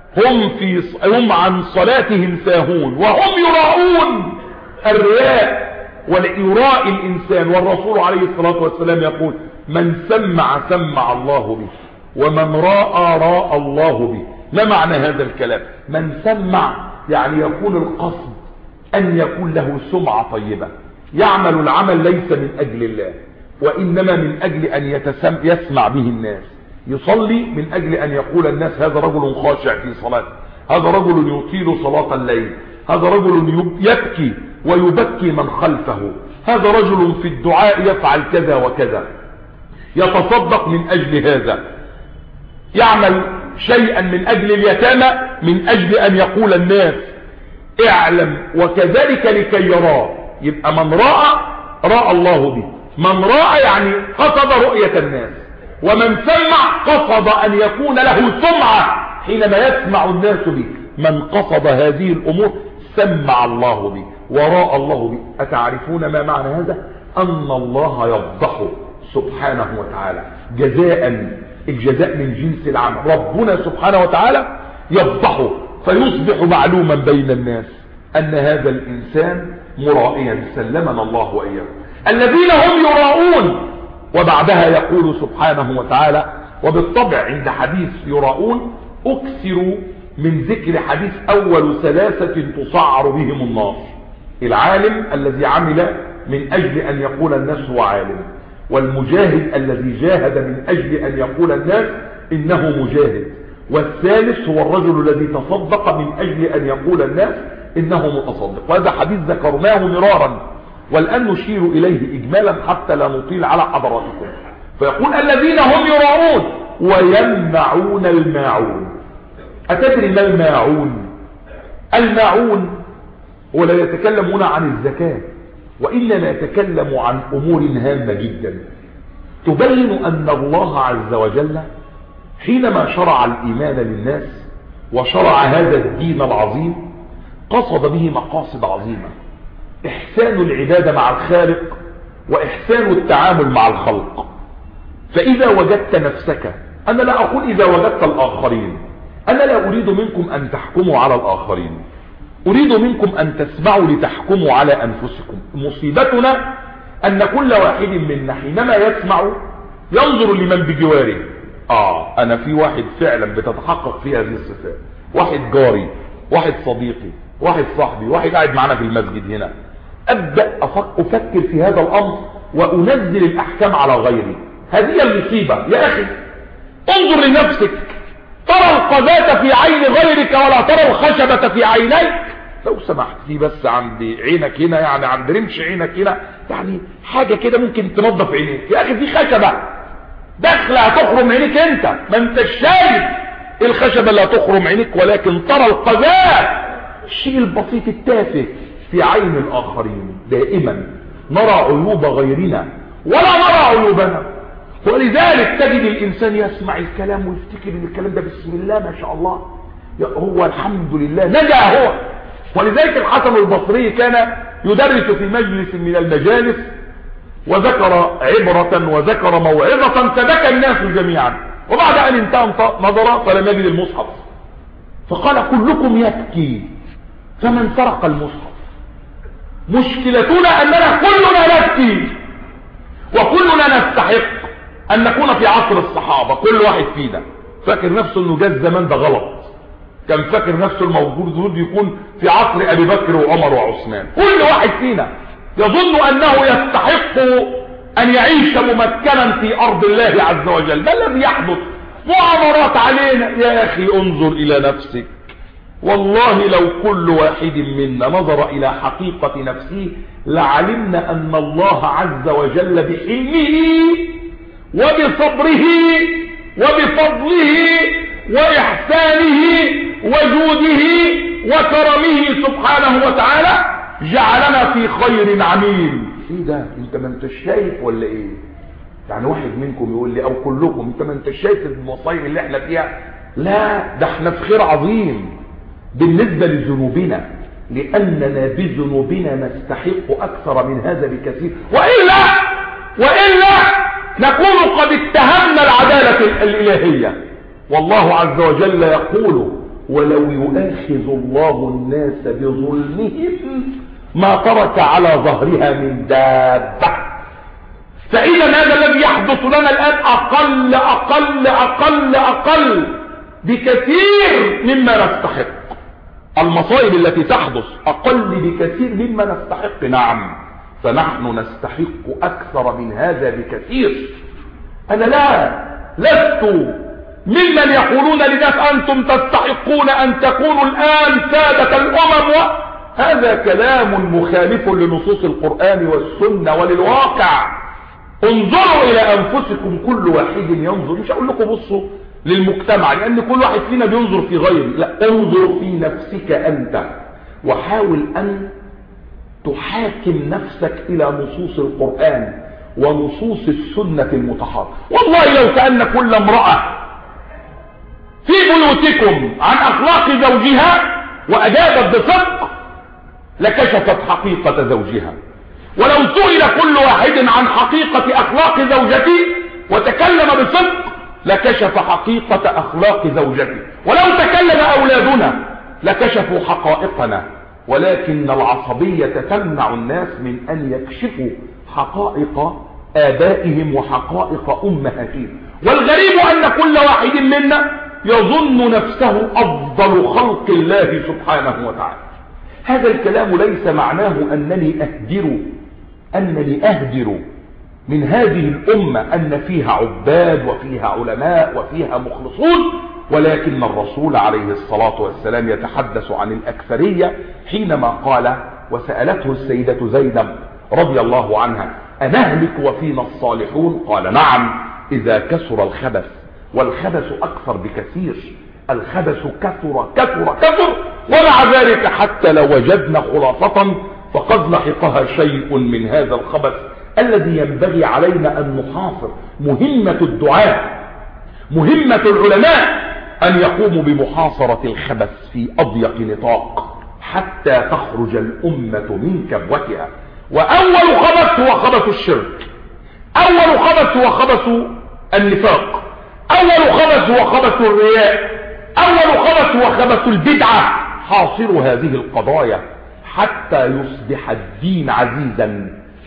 S1: هم عن صلاتهم ساهون وهم يراؤون. الرياء ويراء الإنسان، والرسول عليه الصلاة والسلام يقول من سمع الله به ومن راى الله به. ما معنى هذا الكلام؟ من سمع يعني يكون القصد أن يكون له سمعة طيبة، يعمل العمل ليس من أجل الله وإنما من أجل أن يسمع به الناس، يصلي من أجل أن يقول الناس هذا رجل خاشع في صلاته، هذا رجل يطيل صلاة الليل، هذا رجل يبكي ويبكي من خلفه، هذا رجل في الدعاء يفعل كذا وكذا، يتصدق من أجل هذا، يعمل شيئا من أجل اليتامى من أجل أن يقول الناس اعلم، وكذلك لكي يراه. يبقى من رأى الله به، من رأى يعني قصد رؤية الناس، ومن سمع قصد أن يكون له سمعة حينما يسمع الناس به. من قصد هذه الأمور سمع الله به وراء الله به. أتعرفون ما معنى هذا؟ أن الله يفضحه سبحانه وتعالى جزاء، الجزاء من جنس العمل. ربنا سبحانه وتعالى يفضحه فيصبح معلوما بين الناس أن هذا الإنسان مرائيا، سلمنا الله وإياكم. الذين هم يراؤون. وبعدها يقول سبحانه وتعالى وبالطبع عند حديث يراؤون أكثر من ذكر حديث أول ثلاثة تصعر بهم النار: العالم الذي عمل من أجل أن يقول الناس هو عالم، والمجاهد الذي جاهد من أجل أن يقول الناس إنه مجاهد، والثالث هو الرجل الذي تصدق من أجل أن يقول الناس إنه متصدق. وهذا حديث ذكرناه مرارا والآن نشير إليه إجمالا حتى لا نطيل على حضراتكم. فيقول الذين هم يراؤون ويمنعون الماعون. أتدري ما الماعون؟ الماعون ولا يتكلم هنا عن الزكاة، وإنما يتكلم عن أمور هامة جدا تبين أن الله عز وجل حينما شرع الإيمان للناس وشرع هذا الدين العظيم قصد به مقاصد عظيمة: إحسان العبادة مع الخالق وإحسان التعامل مع الخلق. فإذا وجدت نفسك، أنا لا أقول إذا وجدت الآخرين، أنا لا أريد منكم أن تحكموا على الآخرين، أريد منكم أن تسمعوا لتحكموا على أنفسكم. مصيبتنا أن كل واحد منا حينما يسمع ينظر لمن بجواره. أنا في واحد فعلا بتتحقق فيه هذه الصفات، واحد جاري، واحد صديقي، واحد صاحبي، واحد قاعد معنا في المسجد هنا. أبدأ أفكر في هذا الأمر وأنزل الأحكام على غيري. هذه المصيبة يا أخي. انظر لنفسك، ترى القذاة في عين غيرك ولا ترى الخشبة في عينيك. لو سمحت في بس عند عينك هنا، يعني عند رمش عينك هنا، يعني حاجة كده ممكن تنظف عينيك. يا أخي في خشبة داخلة هتخرم عينيك، انت ما انت شايف الخشبة اللي هتخرم عينيك، ولكن ترى القذاة، الشيء البسيط التافه في عين الآخرين. دائما نرى عيوب غيرنا ولا نرى عيوبنا، ولذلك تجد الإنسان يسمع الكلام ويفتكر ان الكلام ده بسم الله ما شاء الله، هو الحمد لله نجا هو. ولذلك الحسن البصري كان يدرس في مجلس من المجالس وذكر عبرة وذكر موعظة فبكى الناس جميعا، وبعد أن انتهى نظر فلم يجد المصحف فقال كلكم يبكي فمن سرق المصحف. مشكلتنا أننا كلنا نبكي وكلنا نستحق أن نكون في عصر الصحابة. كل واحد فينا فاكر نفسه أنه جاء الزمان ده غلط، كان فاكر نفسه الموجود يكون في عصر أبي بكر وعمر وعثمان. كل واحد فينا يظن أنه يستحق أن يعيش ممكنا في أرض الله عز وجل. ما الذي يحدث؟ مؤامرات علينا. يا أخي انظر إلى نفسك، والله لو كل واحد منا نظر إلى حقيقة نفسه لعلمنا أن الله عز وجل بحلمه وبصبره وبفضله وإحسانه وجوده وكرمه سبحانه وتعالى جعلنا في خير عميم. ايه ده؟ انت ما انتش شايف ولا ايه؟ يعني واحد منكم يقول لي او كلكم انت ما انتش شايف المصايب اللي احنا فيها؟ لا، ده احنا في خير عظيم بالنسبة لذنوبنا، لاننا بذنوبنا نستحق اكثر من هذا بكثير، وإلا نكون قد اتهمنا العدالة الالهية. والله عز وجل يقول: ولو يؤاخذ الله الناس بظلمهم ما ترك على ظهرها من دابة. فإذا هذا الذي يحدث لنا الآن أقل أقل أقل أقل بكثير مما نستحق. المصائب التي تحدث أقل بكثير مما نستحق، نعم، فنحن نستحق أكثر من هذا بكثير. أنا لست ممن يقولون لناس أنتم تستحقون أن تكونوا الآن سادة الأمم، هذا كلام مخالف لنصوص القرآن والسنة وللواقع. انظروا إلى أنفسكم، كل واحد ينظر، مش أقول لكم بصوا للمجتمع لأن كل واحد فينا بينظر في غيره، لا، انظر في نفسك أنت وحاول أن تحاكم نفسك إلى نصوص القرآن ونصوص السنة المطهرة. والله لو سألنا كل امرأة في بيوتكم عن أخلاق زوجها وأجابت بصدق لكشفت حقيقة زوجها، ولو سئل كل واحد عن حقيقة أخلاق زوجته وتكلم بصدق لكشف حقيقة أخلاق زوجته، ولو تكلم أولادنا لكشفوا حقائقنا. ولكن العصبية تمنع الناس من أن يكشفوا حقائق آبائهم وحقائق أمهاتهم. والغريب أن كل واحد منا يظن نفسه أفضل خلق الله سبحانه وتعالى. هذا الكلام ليس معناه أنني أهدر من هذه الأمة أن فيها عباد وفيها علماء وفيها مخلصون، ولكن الرسول عليه الصلاة والسلام يتحدث عن الأكثرية حينما قال: وسألته السيدة زينب رضي الله عنها: أنهلك وفينا الصالحون؟ قال: نعم، إذا كثر الخبث، والخبث أكثر بكثير، الخبث كثر كثر كثر، ومع ذلك حتى لو وجدنا خلاصة فقد لحقها شيء من هذا الخبث الذي ينبغي علينا أن نحافظ. مهمة الدعاء، مهمة العلماء أن يقوموا بمحاصرة الخبث في أضيق نطاق حتى تخرج الأمة من كبوتها. وأول خبث هو خبث الشرك، أول خبث هو خبث النفاق، أول خبث هو خبث الرياء، أول خبث هو خبث البدعة. حاصروا هذه القضايا حتى يصبح الدين عزيزا،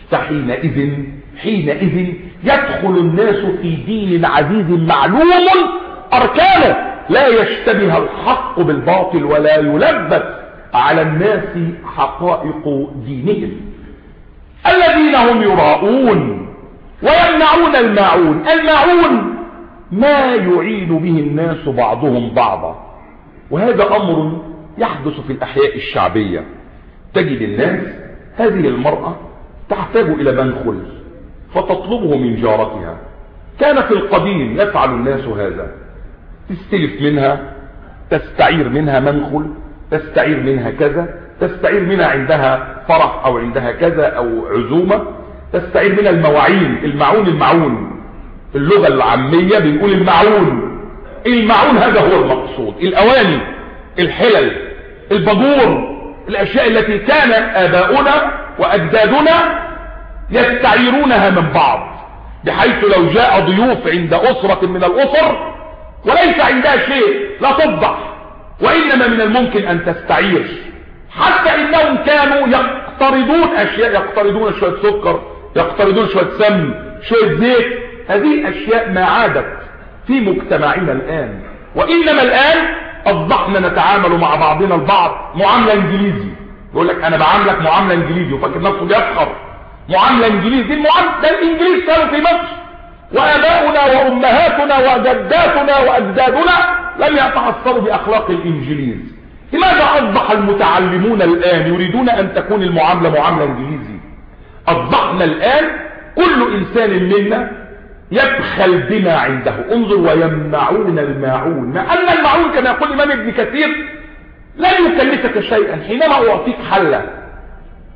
S1: فحينئذ يدخل الناس في دين عزيز معلوم أركانه، لا يشتبه الحق بالباطل ولا يلبس على الناس حقائق دينهم. الذين هم يراءون ويمنعون الماعون ما يعين به الناس بعضهم بعضا. وهذا أمر يحدث في الأحياء الشعبية، تجد الناس هذه المرأة تحتاج إلى منخل فتطلبه من جارتها. كان في القديم يفعل الناس هذا، تستلف منها، تستعير منها منخل، تستعير منها كذا، تستعير منها عندها فرح أو عندها كذا أو عزومة، تستعير منها المعون اللغة العامية بنقول المعون هذا هو المقصود، الأواني، الحلل، البابور، الأشياء التي كان آباؤنا وأجدادنا يستعيرونها من بعض، بحيث لو جاء ضيوف عند أسرة من الأسر وليس عندها شيء لا تفضح، وإنما من الممكن أن تستعير. حتى إنهم كانوا يقترضون أشياء، يقترضون شوية سكر، يقترضون شوية سمن، شوية زيت. هذه أشياء ما عادت في مجتمعنا الآن، وإنما الآن أصبحنا نتعامل مع بعضنا البعض معاملة إنجليزي. يقول لك أنا بعاملك معاملة إنجليزي وفاكر نفسه بيفخر. معاملة إنجليزي، ده الإنجليز كانوا في مصر، وآباؤنا وأمهاتنا وجداتنا وأجدادنا لم يتأثروا بأخلاق الإنجليز. لماذا أصبح المتعلمون الآن يريدون أن تكون المعاملة معاملة إنجليزي؟ أصبحنا الآن كل إنسان منا يبخل بما عنده. انظر: ويمنعون الماعون، مع أن الماعون كما يقول الإمام ابن كثير لن يكلفك شيئا. حينما أعطيك حلة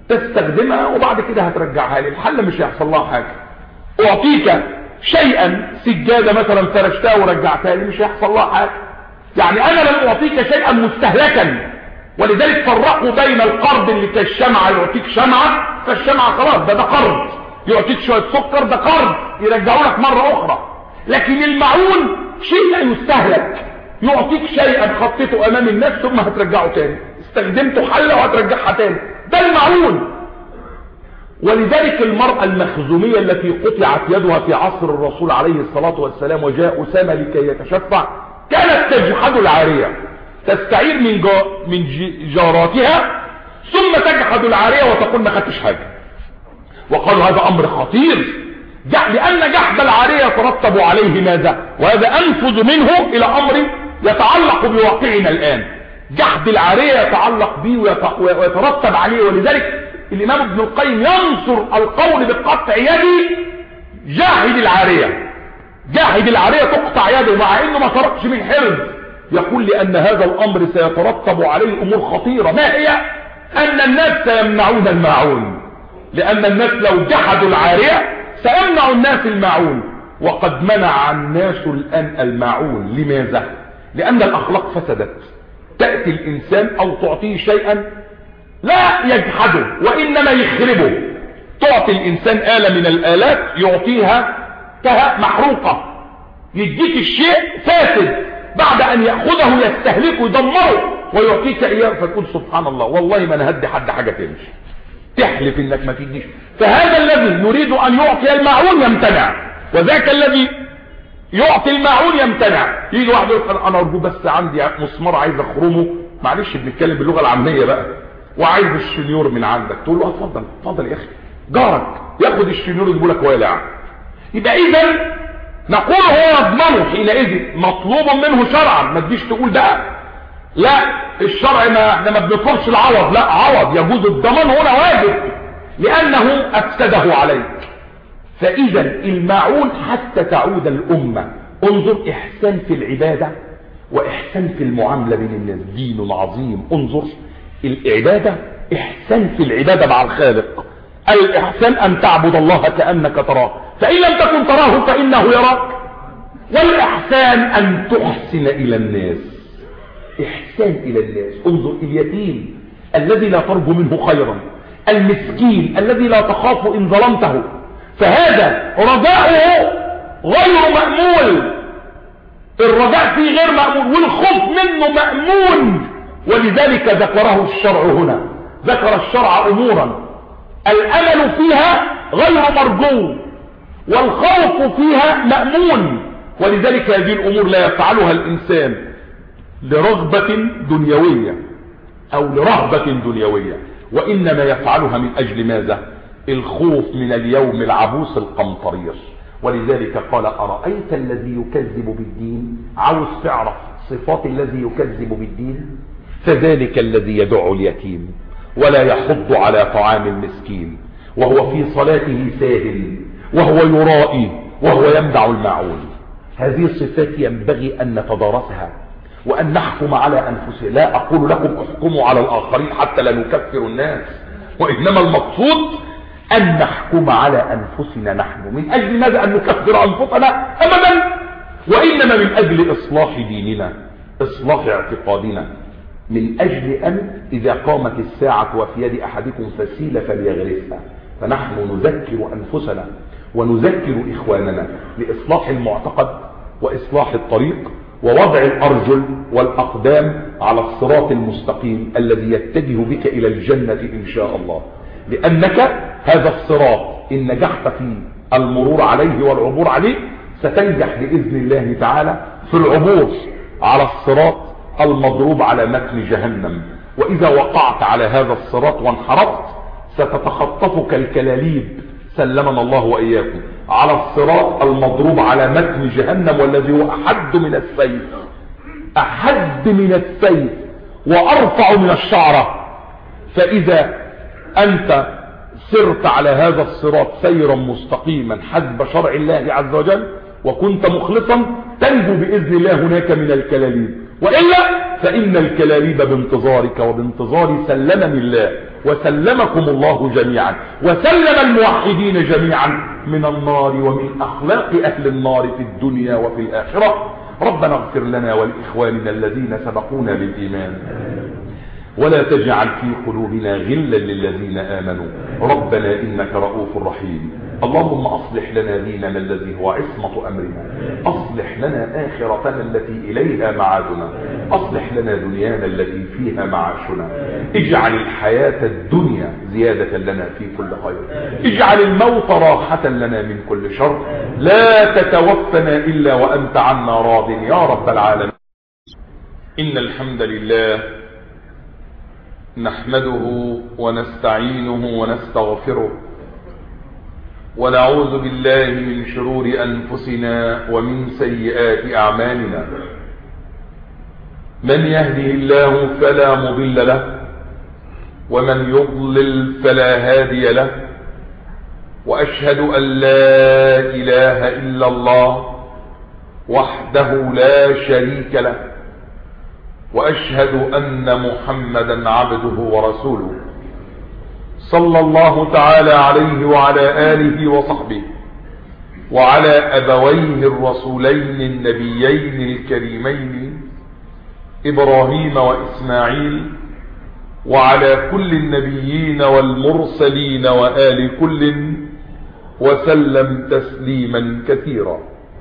S1: تستخدمها وبعد كده هترجعها لي، الحل مش هيحصل لها حاجة. اعطيك شيئا، سجادة مثلا فرشتها ورجعتها لي، مش هيحصل لها حاجة. يعني انا لم اعطيك شيئا مستهلكا، ولذلك فرقوا بين القرض اللي كالشمعة، يعطيك شمعة فالشمعة خلاص ده قرض، يعطيك شوية سكر ده قرض يرجعوا لك مرة اخرى. لكن المعون شيء لا يستهلك، يعطيك شيئا خطيته امام الناس ثم هترجعه تاني، استخدمته حلة وهترجعها تاني، ده المعون. ولذلك المرأة المخزومية التي قطعت يدها في عصر الرسول عليه الصلاة والسلام وجاء أسامة لكي يتشفع، كانت تجحد العارية، تستعير من جاراتها ثم تجحد العارية وتقول ما خدتش حاجة. وقالوا هذا أمر خطير، لأن جحد العارية يترتب عليه ماذا؟ وهذا أنفذ منه إلى أمر يتعلق بواقعنا الآن. جحد العارية يتعلق به ويترتب عليه، ولذلك الإمام ابن القيم ينصر القول بقطع يد جاحد العارية. جاحد العارية تقطع يده مع انه ما سرقش من حرز، يقول لأن هذا الأمر سيترتب عليه أمور خطيرة. ما هي؟ أن الناس سيمنعون الماعون، لأن الناس لو جحدوا العارية سيمنع الناس الماعون، وقد منع الناس الآن الماعون. لماذا؟ لأن الأخلاق فسدت. تأتي الإنسان أو تعطيه شيئا لا يجحده وإنما يخربه. تعطي الإنسان آلة من الآلات يعطيها محروقة، يديك الشيء فاسد، بعد أن يأخذه يستهلكه يدمره ويعطيك إياه، فتقول سبحان الله والله ما نهدي حد حاجة تمشي، تحلف إنك ما تديش. فهذا الذي يريد أن يعطي الماعون يمتنع، وذاك الذي يعطي الماعون يمتنع. يجي واحد يقول أنا أرجو بس عندي مسمار عايز أخرمه، معلش بنتكلم باللغة العامية بقى، وعايز الشنيور من عندك، تقول له اتفضل اتفضل يا اخي، جارك ياخد الشنيور يجيبه لك والع. يبقى اذا نقول هو يضمنه حينئذ، مطلوب منه شرعا. ما تجيش تقول بقى لا الشرع احنا ما بنطلبش العوض، لا عوض يجوز، الضمان هنا واجب لانه افسده عليك. فاذا الماعون حتى تعود الامه. انظر احسان في العباده واحسان في المعامله بين الناس، دين عظيم. انظر العبادة، احسان في العبادة مع الخالق. الاحسان ان تعبد الله كأنك تراه، فان لم تكن تراه فانه يراك. والاحسان ان تحسن الى الناس، احسان الى الناس. انظر اليتيم الذي لا ترجو منه خيرا، المسكين الذي لا تخاف ان ظلمته، فهذا رجاؤه غير مأمول، الرجاء فيه غير مأمول والخوف منه مأمون. ولذلك ذكره الشرع هنا، ذكر الشرع امورا الامل فيها غير مرجو والخوف فيها مأمون. ولذلك هذه الامور لا يفعلها الانسان لرغبة دنيوية او لرهبة دنيوية، وانما يفعلها من اجل ماذا؟ الخوف من اليوم العبوس القمطرير. ولذلك قال أرأيت الذي يكذب بالدين؟ عاوز تعرف صفات الذي يكذب بالدين؟ فذلك الذي يدع اليتيم ولا يحض على طعام المسكين، وهو في صلاته ساهل، وهو يرائي، وهو يمنع الماعون. هذه الصفات ينبغي أن نتدارسها وأن نحكم على أنفسنا. لا أقول لكم احكموا على الآخرين حتى لا نكفر الناس، وإنما المقصود أن نحكم على أنفسنا نحن. من أجل ماذا أن نكفر أنفسنا؟ أبدا، وإنما من أجل إصلاح ديننا، إصلاح اعتقادنا، من أجل أن إذا قامت الساعة وفي يد أحدكم فسيلة فليغرسها. فنحن نذكر أنفسنا ونذكر إخواننا لإصلاح المعتقد وإصلاح الطريق ووضع الأرجل والأقدام على الصراط المستقيم الذي يتجه بك إلى الجنة إن شاء الله. لأنك هذا الصراط إن نجحت في المرور عليه والعبور عليه ستنجح بإذن الله تعالى في العبور على الصراط المضروب على متن جهنم. وإذا وقعت على هذا الصراط وانحرفت ستتخطفك الكلاليب، سلمنا الله وإياكم، على الصراط المضروب على متن جهنم، والذي هو أحد من السيف، أحد من السيف وأرفع من الشعرة. فإذا أنت سرت على هذا الصراط سيرا مستقيما حسب شرع الله عز وجل وكنت مخلصا تنجو بإذن الله هناك من الكلاليب، وإلا فإن الكلاليب بانتظارك وبانتظاري سلمني الله وسلمكم الله جميعا، وسلم الموحدين جميعا من النار ومن أخلاق أهل النار في الدنيا وفي الآخرة. ربنا اغفر لنا ولإخواننا الذين سبقونا بالإيمان، ولا تجعل في قلوبنا غلا للذين آمنوا، ربنا إنك رؤوف رحيم. اللهم أصلح لنا ديننا الذي هو عصمة أمرنا، أصلح لنا آخرتنا التي إليها معادنا، أصلح لنا دنيانا التي فيها معاشنا. اجعل الحياة الدنيا زيادة لنا في كل خير، اجعل الموت راحة لنا من كل شر، لا تتوفنا إلا وأنت عنا راض يا رب العالمين. إن الحمد لله نحمده ونستعينه ونستغفره، ونعوذ بالله من شرور أنفسنا ومن سيئات أعمالنا. من يهده الله فلا مضل له، ومن يضلل فلا هادي له، وأشهد أن لا إله إلا الله وحده لا شريك له، وأشهد أن محمدا عبده ورسوله صلى الله تعالى عليه وعلى آله وصحبه وعلى أبويه الرسولين النبيين الكريمين إبراهيم وإسماعيل، وعلى كل النبيين والمرسلين وآل كل، وسلم تسليما كثيرا.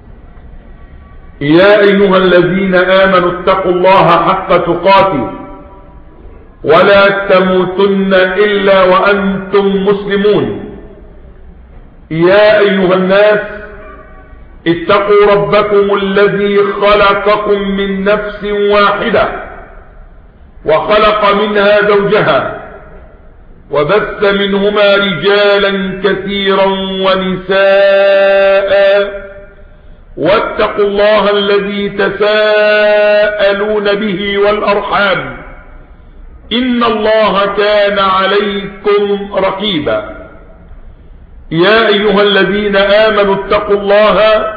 S1: يا أيها الذين آمنوا اتقوا الله حق تقاته ولا تموتن إلا وأنتم مسلمون. يا أيها الناس اتقوا ربكم الذي خلقكم من نفس واحدة وخلق منها زوجها وبث منهما رجالا كثيرا ونساء، واتقوا الله الذي تساءلون به والأرحام إن الله كان عليكم رقيبا. يا أيها الذين آمنوا اتقوا الله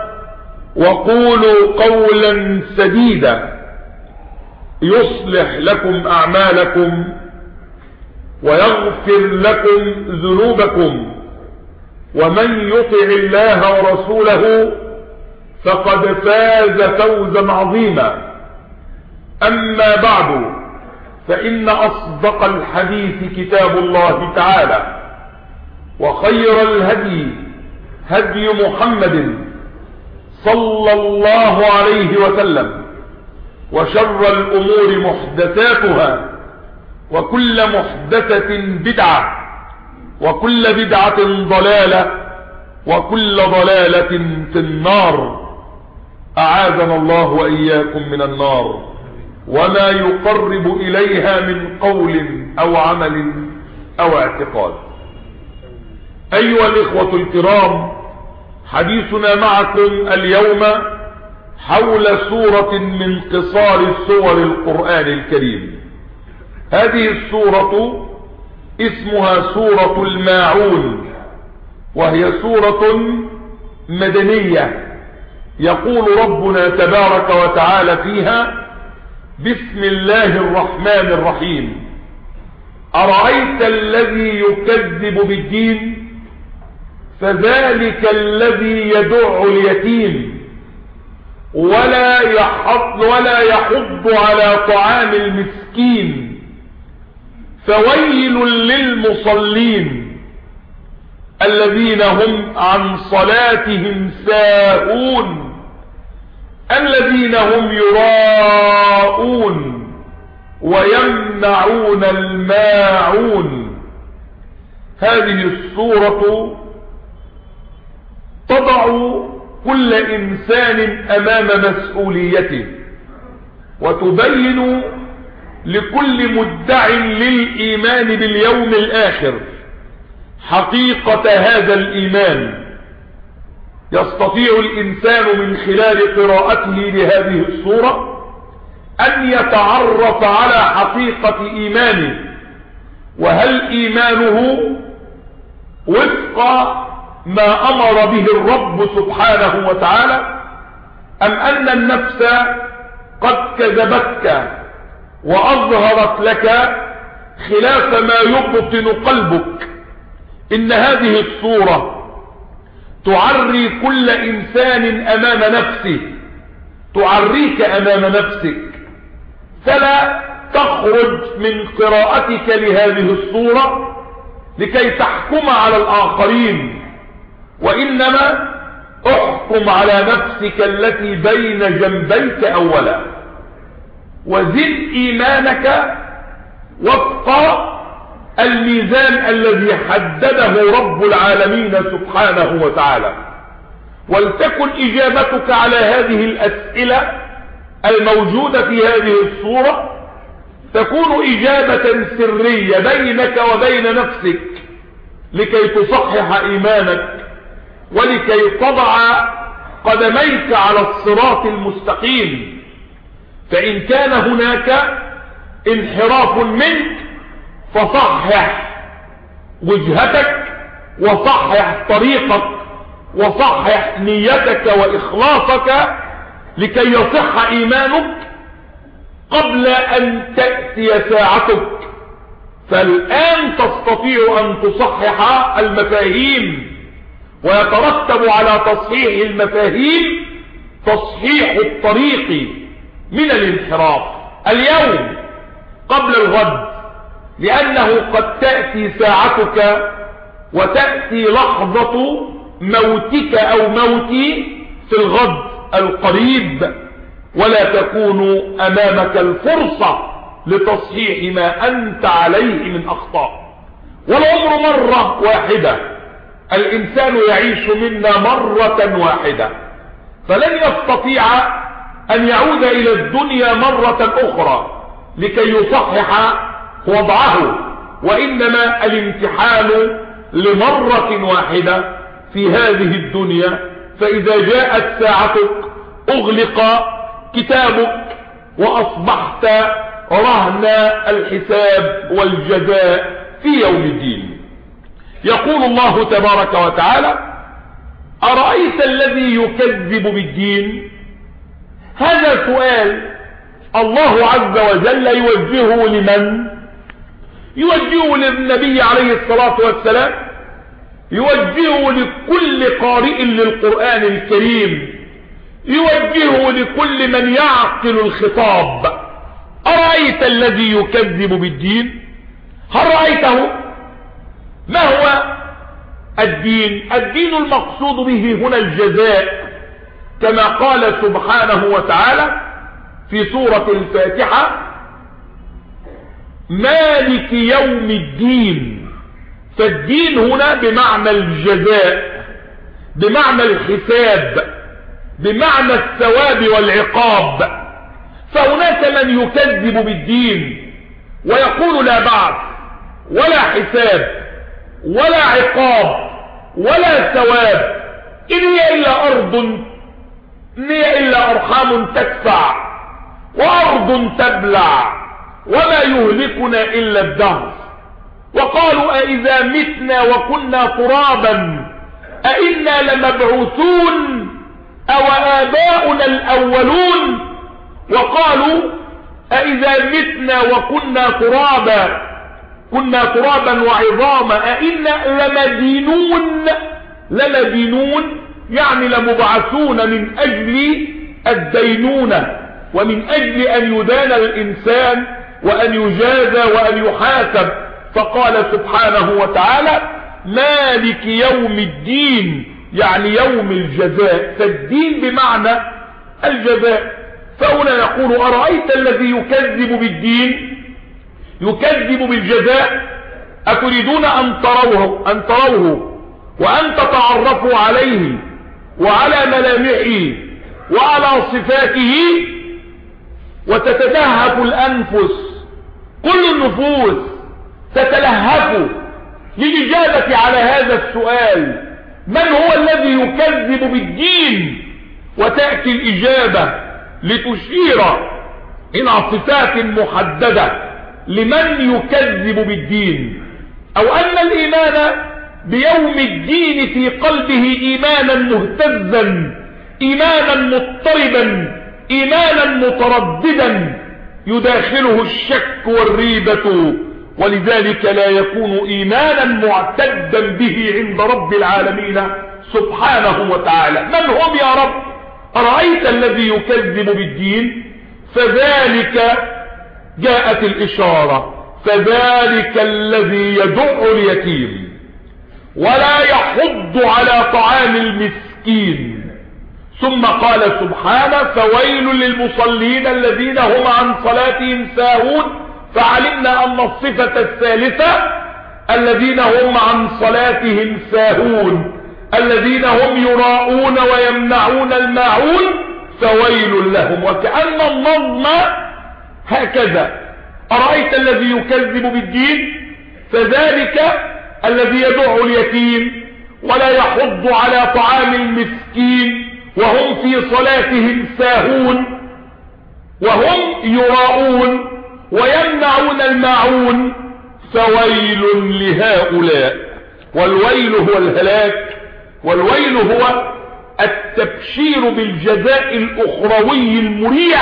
S1: وقولوا قولا سديدا يصلح لكم أعمالكم ويغفر لكم ذنوبكم، ومن يطع الله ورسوله فقد فاز فوزا عظيما. أما بعد، فإن أصدق الحديث كتاب الله تعالى، وخير الهدي هدي محمد صلى الله عليه وسلم، وشر الأمور محدثاتها، وكل محدثة بدعة، وكل بدعة ضلالة، وكل ضلالة في النار. أعاذنا الله وإياكم من النار وما يقرب إليها من قول أو عمل أو اعتقاد. أيها الإخوة الكرام، حديثنا معكم اليوم حول سورة من قصار سور القرآن الكريم. هذه السورة اسمها سورة الماعون، وهي سورة مدنية. يقول ربنا تبارك وتعالى فيها: بسم الله الرحمن الرحيم. أرأيت الذي يكذب بالدين فذلك الذي يدع اليتيم ولا يحض على طعام المسكين فويل للمصلين الذين هم عن صلاتهم ساهون الذين هم يراءون ويمنعون الماعون. هذه السورة تضع كل إنسان أمام مسؤوليته، وتبين لكل مدع للإيمان باليوم الآخر حقيقة هذا الإيمان. يستطيع الإنسان من خلال قراءته لهذه السورة أن يتعرف على حقيقة إيمانه، وهل إيمانه وفق ما أمر به الرب سبحانه وتعالى، أم أن النفس قد كذبتك وأظهرت لك خلاف ما يبطن قلبك. إن هذه الصورة تعري كل إنسان أمام نفسه، تعريك أمام نفسك، فلا تخرج من قراءتك لهذه الصورة لكي تحكم على الآخرين، وإنما احكم على نفسك التي بين جنبيك أولا، وزد إيمانك وفق الميزان الذي حدده رب العالمين سبحانه وتعالى. ولتكن إجابتك على هذه الأسئلة الموجودة في هذه الصورة تكون إجابة سرية بينك وبين نفسك لكي تصحح إيمانك ولكي تضع قدميك على الصراط المستقيم. فإن كان هناك انحراف منك فصحح وجهتك وصحح طريقك وصحح نيتك وإخلاصك لكي يصح إيمانك قبل أن تأتي ساعتك. فالآن تستطيع أن تصحح المفاهيم، ويترتب على تصحيح المفاهيم تصحيح الطريق من الانحراف اليوم قبل الغد، لأنه قد تأتي ساعتك وتأتي لحظة موتك أو موتي في الغد القريب، ولا تكون أمامك الفرصة لتصحيح ما أنت عليه من أخطاء. والعمر مرة واحدة، الإنسان يعيش منا مرة واحدة، فلن يستطيع أن يعود إلى الدنيا مرة أخرى لكي يصحح وضعه، وإنما الامتحان لمرة واحدة في هذه الدنيا. فإذا جاءت ساعتك أغلق كتابك وأصبحت رهن الحساب والجزاء في يوم الدين. يقول الله تبارك وتعالى: أرأيت الذي يكذب بالدين؟ هذا سؤال الله عز وجل يوجهه لمن؟ يوجهه للنبي عليه الصلاة والسلام، يوجهه لكل قارئ للقرآن الكريم، يوجهه لكل من يعقل الخطاب. أرأيت الذي يكذب بالدين؟ هل رأيته؟ ما هو الدين؟ الدين المقصود به هنا الجزاء، كما قال سبحانه وتعالى في سورة الفاتحة: مالك يوم الدين. فالدين هنا بمعنى الجزاء، بمعنى الحساب، بمعنى الثواب والعقاب. فهناك من يكذب بالدين ويقول لا بعث ولا حساب ولا عقاب ولا ثواب، إن هي إلا أرض، إن هي إلا أرحام تدفع وأرض تبلع وما يهلكنا إلا الدهر. وقالوا: أإذا متنا وكنا ترابا أإنا لمبعوثون أو آباؤنا الأولون. وقالوا: أإذا متنا وكنا ترابا وعظاما أإنا لمدينون، يعني لمبعثون من أجل الدينونة ومن أجل أن يدان الإنسان وأن يجازى وأن يحاسب. فقال سبحانه وتعالى: مالك يوم الدين، يعني يوم الجزاء. فالدين بمعنى الجزاء. فهنا يقول: أرأيت الذي يكذب بالدين، يكذب بالجزاء، أتريدون أن تروه وأن تتعرفوا عليه وعلى ملامحه وعلى صفاته، وتتلهف الأنفس، كل النفوس تتلهف للإجابة على هذا السؤال: من هو الذي يكذب بالدين؟ وتأتي الإجابة لتشير إلى صفات محددة لمن يكذب بالدين، أو أن الإيمان بيوم الدين في قلبه إيمانا مهتزا، إيمانا مضطربا، إيمانا مترددا، يداخله الشك والريبة ولذلك لا يكون إيمانا معتدا به عند رب العالمين سبحانه وتعالى. من هم يا رب؟ أرأيت الذي يكذب بالدين؟ فذلك جاءت الإشارة، فذلك الذي يدع اليتيم ولا يحض على طعام المسكين. ثم قال سبحانه: فويل للمصلين الذين هم عن صلاتهم ساهون. فعلمنا أن الصفة الثالثة الذين هم عن صلاتهم ساهون، الذين هم يراءون ويمنعون الماعون، فويل لهم. وكأن النظم هكذا: أرأيت الذي يكذب بالدين؟ فذلك الذي يدع اليتيم ولا يحض على طعام المسكين وهم في صلاتهم ساهون وهم يراءون ويمنعون الماعون، فويل لهؤلاء. والويل هو الهلاك، والويل هو التبشير بالجزاء الأخروي المريع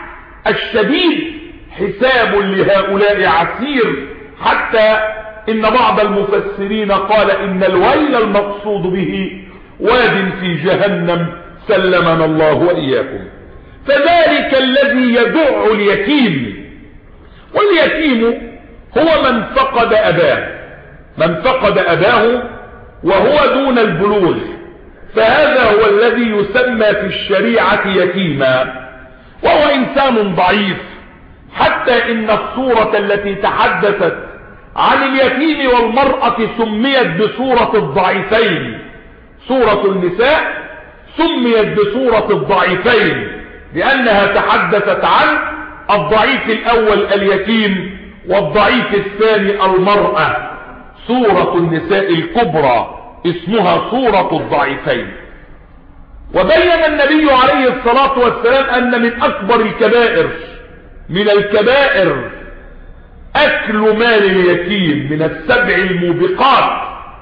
S1: الشديد. حساب لهؤلاء عسير، حتى إن بعض المفسرين قال إن الويل المقصود به واد في جهنم، سلمنا الله وإياكم. فذلك الذي يدع اليتيم، واليتيم هو من فقد أباه، من فقد أباه وهو دون البلوغ، فهذا هو الذي يسمى في الشريعة يتيما، وهو إنسان ضعيف. حتى إن السورة التي تحدثت عن اليتيم والمرأة سميت بسورة الضعيفين. سورة النساء سميت بسورة الضعيفين لأنها تحدثت عن الضعيف الأول اليتيم، والضعيف الثاني المرأة. سورة النساء الكبرى اسمها سورة الضعيفين. وبين النبي عليه الصلاة والسلام أن من أكبر الكبائر، من الكبائر أكل مال اليتيم، من السبع الموبقات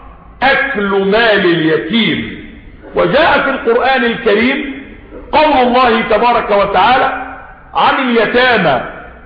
S1: أكل مال اليتيم. وجاء في القرآن الكريم قول الله تبارك وتعالى عن اليتامى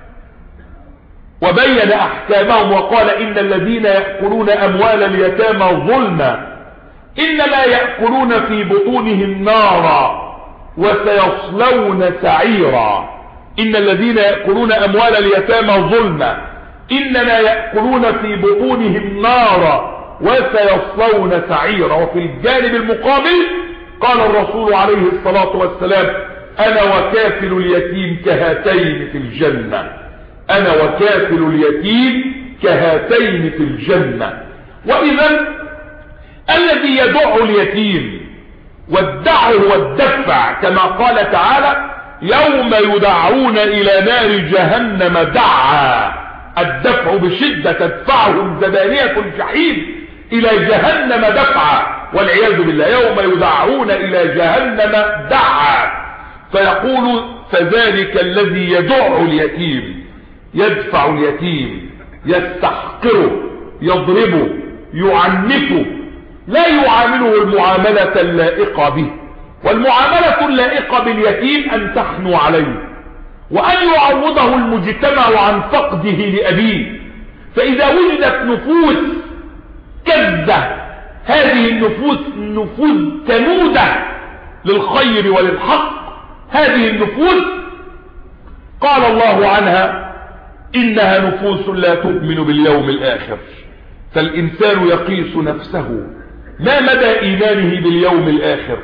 S1: وبين أحكامهم وقال: إن الذين يأكلون أموال اليتامى ظلما إنما يأكلون في بطونهم نارا وسيصلون سعيرا. إن الذين يأكلون أموال اليتامى ظلما إنما يأكلون في بطونهم نارا وسيصلون سعيرا. وفي الجانب المقابل قال الرسول عليه الصلاة والسلام: أنا وكافل اليتيم كهاتين في الجنة، أنا وكافل اليتيم كهاتين في الجنة. وإذا الذي يدع اليتيم، والدع هو الدفع، كما قال تعالى: يوم يدعون إلى نار جهنم دعا. الدفع بشدة تدفعهم زبانية الجحيم إلى جهنم دفعا، والعياذ بالله. يوم يدعون إلى جهنم دعا. فيقول: فذلك الذي يدع اليتيم، يدفع اليتيم، يستحقره، يضربه، يعنفه، لا يعامله المعاملة اللائقة به. والمعاملة اللائقة باليتيم أن تحنو عليه، وأن يعوضه المجتمع عن فقده لأبيه. فإذا وجدت نفوس كذة، هذه النفوس نفوس كنودة للخير وللحق، هذه النفوس قال الله عنها: إنها نفوس لا تؤمن باليوم الآخر. فالإنسان يقيس نفسه ما مدى إيمانه باليوم الآخر.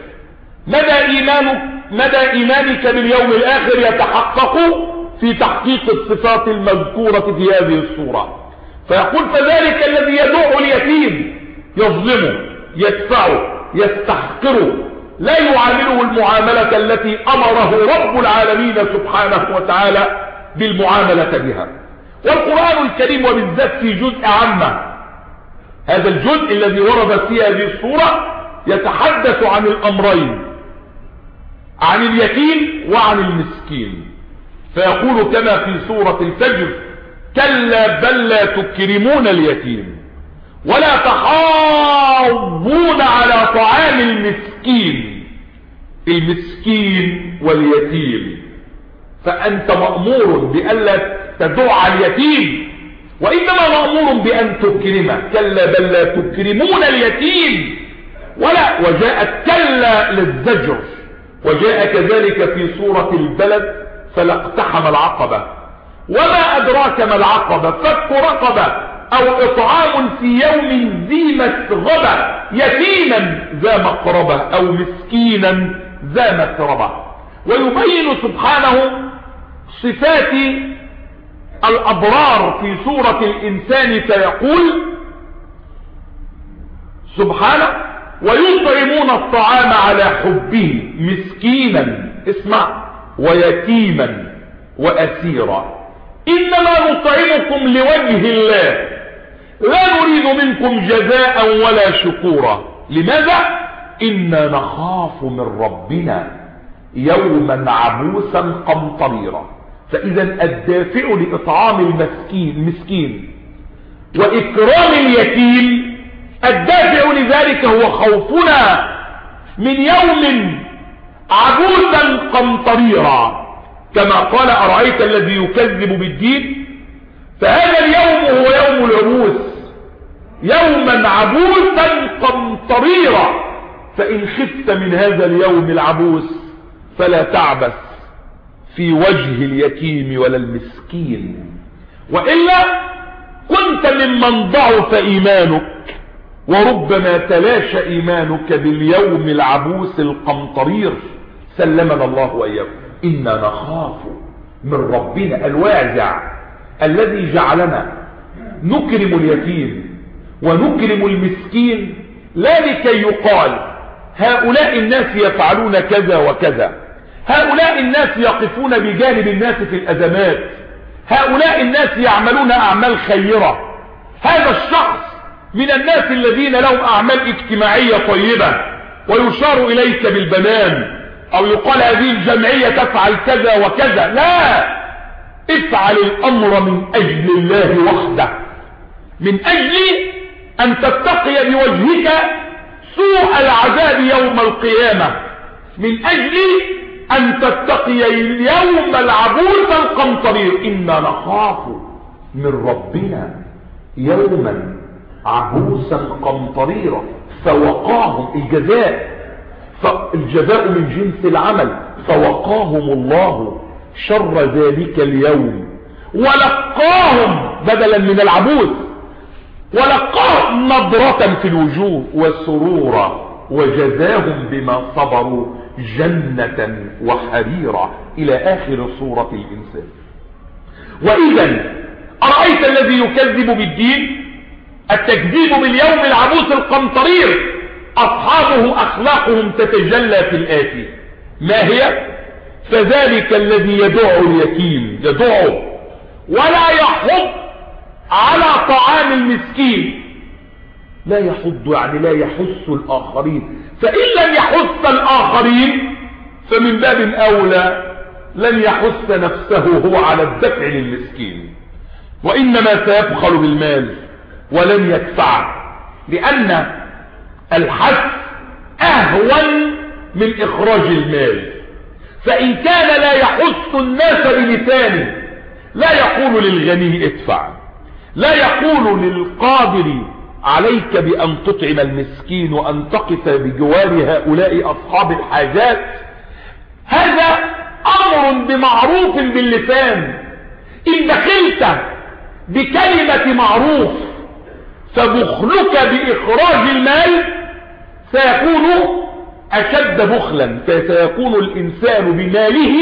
S1: مدى إيمانك باليوم الآخر يتحقق في تحقيق الصفات المذكورة في هذه الصورة. فيقول: فذلك الذي يدع اليتيم، يظلمه، يدفعه، يستحقره، لا يعامله المعاملة التي أمره رب العالمين سبحانه وتعالى بالمعاملة بها. والقرآن الكريم وبالذات في جزء عامة، هذا الجزء الذي وردت فيه هذه الصورة، يتحدث عن الأمرين، عن اليتيم وعن المسكين. فيقول كما في سورة الفجر: كلا بل لا تكرمون اليتيم ولا تحاضون على طعام المسكين. المسكين واليتيم، فأنت مأمور بألا تدع اليتيم وإنما مأمور بأن تكرم. كلا بل لا تكرمون اليتيم ولا، وجاءت كلا للزجر، وجاء كذلك في سورة البلد فلا اقتحم العقبة. وما أدراك ما العقبة؟ فك رقبة أو إطعام في يوم ذي مسغبة يتيما ذا مقربة أو مسكينا ذا متربة. ويبين سبحانه صفات الأبرار في سورة الإنسان فيقول سبحانه ويطعمون الطعام على حبه مسكينا، اسمع، ويتيما وأسيرا، إنما نطعمكم لوجه الله لا نريد منكم جزاء ولا شكورا. لماذا؟ إنا نخاف من ربنا يوما عبوسا قمطريرا. فإذا الدافع لإطعام المسكين وإكرام اليتيم، الدافع لذلك هو خوفنا من يوم عبوسا قمطريرا، كما قال أرأيت الذي يكذب بالدين. فهذا اليوم هو يوم العبوس، يوما عبوسا قمطريرا. فإن خفت من هذا اليوم العبوس فلا تعبس في وجه اليتيم ولا المسكين، وإلا كنت ممن ضعف إيمانك وربما تلاشى إيمانك باليوم العبوس القمطرير. سلمنا الله وإياكم. إنا نخاف من ربنا الوازع الذي جعلنا نكرم اليتيم ونكرم المسكين، لا لكي يقال هؤلاء الناس يفعلون كذا وكذا، هؤلاء الناس يقفون بجانب الناس في الأزمات، هؤلاء الناس يعملون أعمال خيرة، هذا الشخص من الناس الذين لهم أعمال اجتماعية طيبة ويشار إليك بالبنان، أو يقال هذه الجمعية تفعل كذا وكذا. لا، افعل الأمر من أجل الله وحده، من أجل أن تتقي بوجهك سوء العذاب يوم القيامة، من أجل أن تتقي اليوم العبوس القمطرير. إنا نخاف من ربنا يوما عبوسا قمطريرا فوقاهم الجزاء من جنس العمل، فوقاهم الله شر ذلك اليوم ولقاهم بدلا من العبوس، ولقاهم نضرة في الوجوه وسرورا وجزاهم بما صبروا جنة وحريرا إلى آخر سورة الإنسان. وإذا أرأيت الذي يكذب بالدين، التكذيب باليوم العبوس القمطرير أصحابه أخلاقهم تتجلى في الآتي. ما هي؟ فذلك الذي يدعو اليتيم، يدعو ولا يحض على طعام المسكين. لا يحض يعني لا يحث الآخرين، فإن لم يحث الآخرين فمن باب أولى لن يحث نفسه هو على الدفع للمسكين، وإنما سيبخل بالمال ولن يدفعه، لأن الحث أهون من إخراج المال. فإن كان لا يحث الناس بلسانه، لا يقول للغني ادفع، لا يقول للقادر عليك بأن تطعم المسكين وأن تقف بجوار هؤلاء أصحاب الحاجات، هذا أمر بمعروف باللسان. إن دخلت بكلمة معروف فبخلك بإخراج المال سيكون أشد بخلا، فسيكون الإنسان بماله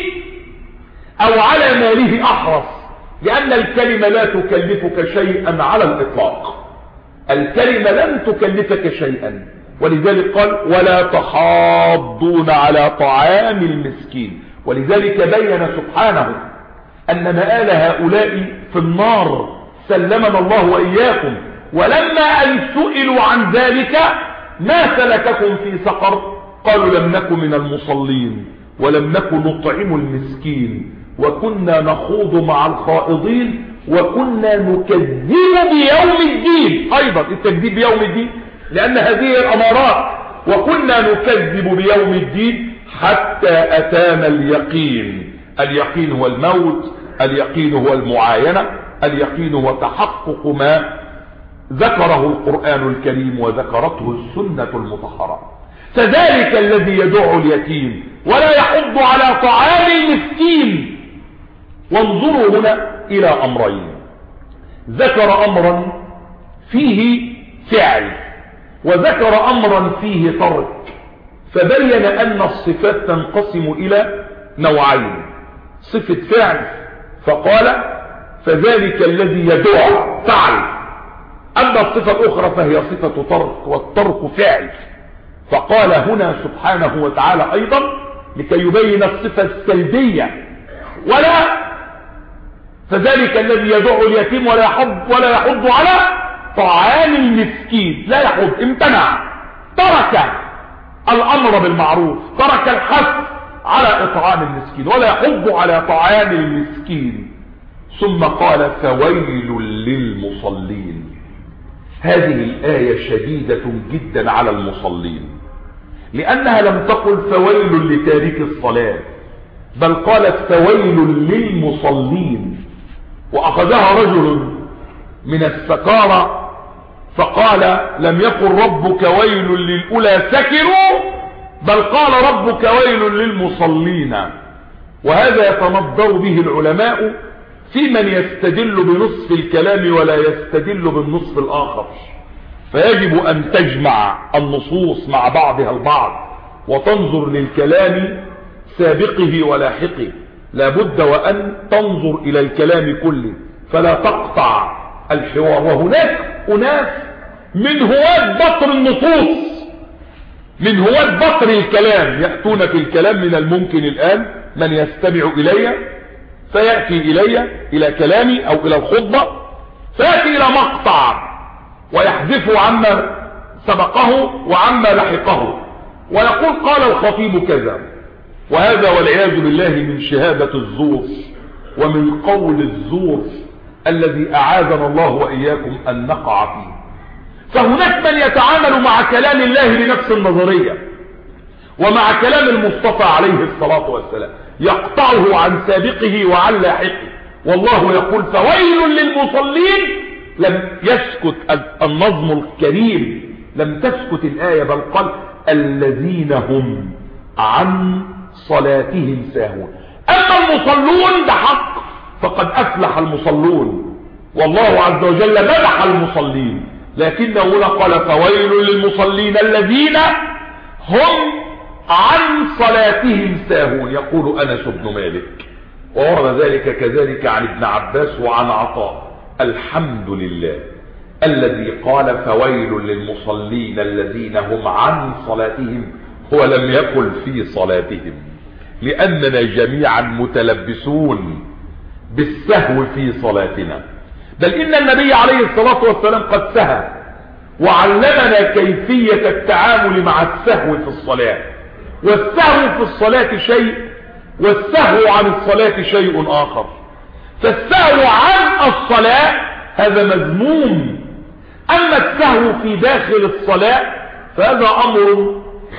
S1: أو على ماله أحرص، لأن الكلمة لا تكلفك شيئا على الإطلاق، الكلمة لن تكلفك شيئا. ولذلك قال ولا تحاضون على طعام المسكين. ولذلك بين سبحانه أن مآل هؤلاء في النار، سلمنا الله وإياكم. ولما أن سئلوا عن ذلك ما سلككم في سقر قالوا لم نكن من المصلين ولم نكن نطعم المسكين وكنا نخوض مع الخائضين وكنا نكذب بيوم الدين. أيضا التكذيب بيوم الدين، لأن هذه الأمارات، وكنا نكذب بيوم الدين حتى أتانا اليقين. اليقين هو الموت، اليقين هو المعاينة، اليقين وتحقق ما ذكره القرآن الكريم وذكرته السنة المطهرة. فذلك الذي يدع اليتيم ولا يحض على طعام المسكين. وانظروا هنا إلى أمرين، ذكر أمرا فيه فعل وذكر أمرا فيه ترك، فبين أن الصفات تنقسم إلى نوعين: صفة فعل فقال فذلك الذي يدع فعل، أما الصفة الأخرى فهي صفة ترك، والترك فعل. فقال هنا سبحانه وتعالى أيضا لكي يبين الصفة السلبية: ولا فذلك الذي يدع اليتيم ولا يحض على طعام المسكين. لا يحض، امتنع، ترك الأمر بالمعروف، ترك الحث على إطعام المسكين، ولا يحض على طعام المسكين. ثم قال فويل للمصلين. هذه الآية شديدة جدا على المصلين، لأنها لم تقل فويل لتارك الصلاة، بل قالت فويل للمصلين. وأخذها رجل من السكارى فقال لم يقل ربك ويل للأولى سكروا، بل قال ربك ويل للمصلين. وهذا يتنظر به العلماء في من يستدل بنصف الكلام ولا يستدل بالنصف الآخر. فيجب أن تجمع النصوص مع بعضها البعض وتنظر للكلام سابقه ولاحقه، لابد وأن تنظر إلى الكلام كله فلا تقطع الحوار. وهناك أناس من هواة بطر النصوص، من هواة بطر الكلام، يأتون في الكلام. من الممكن الآن من يستمع إلي فيأتي إلي إلى كلامي أو إلى الخطبة فيأتي إلى مقطع ويحذف عما سبقه وعما لحقه ويقول قال الخطيب كذا، وهذا والعياذ بالله من شهادة الزور ومن قول الزور الذي أعاذنا الله وإياكم أن نقع فيه. فهناك من يتعامل مع كلام الله بنفس النظرية ومع كلام المصطفى عليه الصلاة والسلام، يقطعه عن سابقه وعن لاحقه. والله يقول فويل للمصلين. لم يسكت النظم الكريم، لم تسكت الآية، بل قال الذين هم عن صلاتهم ساهون. أما المصلون بحق فقد أفلح المصلون، والله عز وجل مدح المصلين، لكنه هنا قال فويل للمصلين الذين هم عن صلاتهم ساهون. يقول أنس بن مالك، وورد ذلك كذلك عن ابن عباس وعن عطاء: الحمد لله الذي قال فويل للمصلين الذين هم عن صلاتهم ولم يقل في صلاتهم، لأننا جميعا متلبسون بالسهو في صلاتنا. بل إن النبي عليه الصلاة والسلام قد سهى وعلمنا كيفية التعامل مع السهو في الصلاة. والسهو في الصلاة شيء والسهو عن الصلاة شيء آخر. فالسهو عن الصلاة هذا مذموم، أما السهو في داخل الصلاة فهذا أمر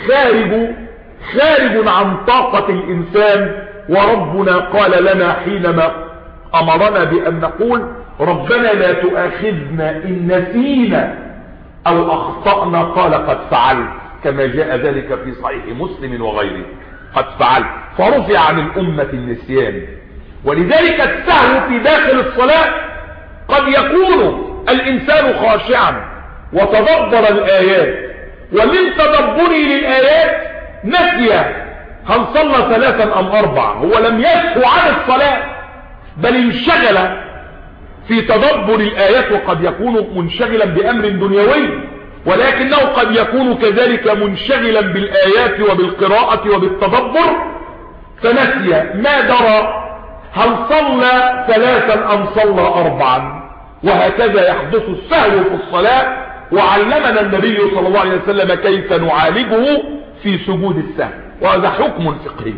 S1: خارج عن طاقة الإنسان. وربنا قال لنا حينما أمرنا بأن نقول ربنا لا تؤاخذنا إن نسينا أو أخطأنا قال قد فعلت، كما جاء ذلك في صحيح مسلم وغيره، قد فعلت، فرفع عن الأمة النسيان. ولذلك السهو في داخل الصلاة قد يكون الإنسان خاشعا وتدبر الآيات، ومن تدبره للآيات نسي هل صلى 3 أم 4، هو لم يسهو عن الصلاة بل انشغل في تدبر الآيات. وقد يكون منشغلا بأمر دنيوي، ولكنه قد يكون كذلك منشغلا بالآيات وبالقراءة وبالتدبر، فنسي ما درى هل صلى 3 أم صلى 4. وهكذا يحدث السهو في الصلاة، وعلمنا النبي صلى الله عليه وسلم كيف نعالجه في سجود السهو، وهذا حكم فقهي.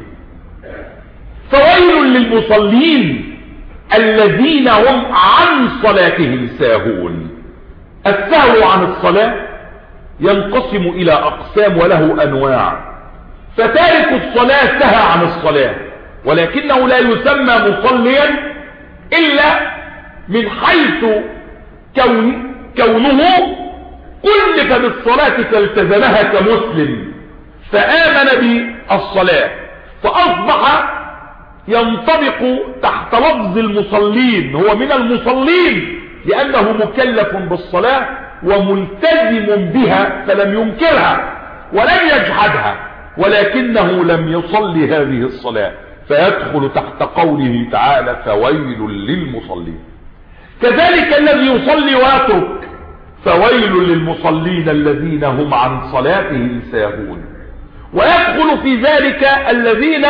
S1: فويل للمصلين الذين هم عن صلاتهم ساهون. السهو عن الصلاة ينقسم إلى أقسام وله أنواع. فتارك الصلاة سهى عن الصلاة، ولكنه لا يسمى مصليا إلا من حيث كونه كلف بالصلاة فالتزمها كمسلم فآمن بالصلاة، فأصبح ينطبق تحت لفظ المصلين، هو من المصلين لأنه مكلف بالصلاة وملتزم بها فلم ينكرها ولم يجحدها، ولكنه لم يصلي هذه الصلاة فيدخل تحت قوله تعالى فويل للمصلين. كذلك الذي يصلي ويترك فويل للمصلين الذين هم عن صلاتهم ساهون. ويدخل في ذلك الذين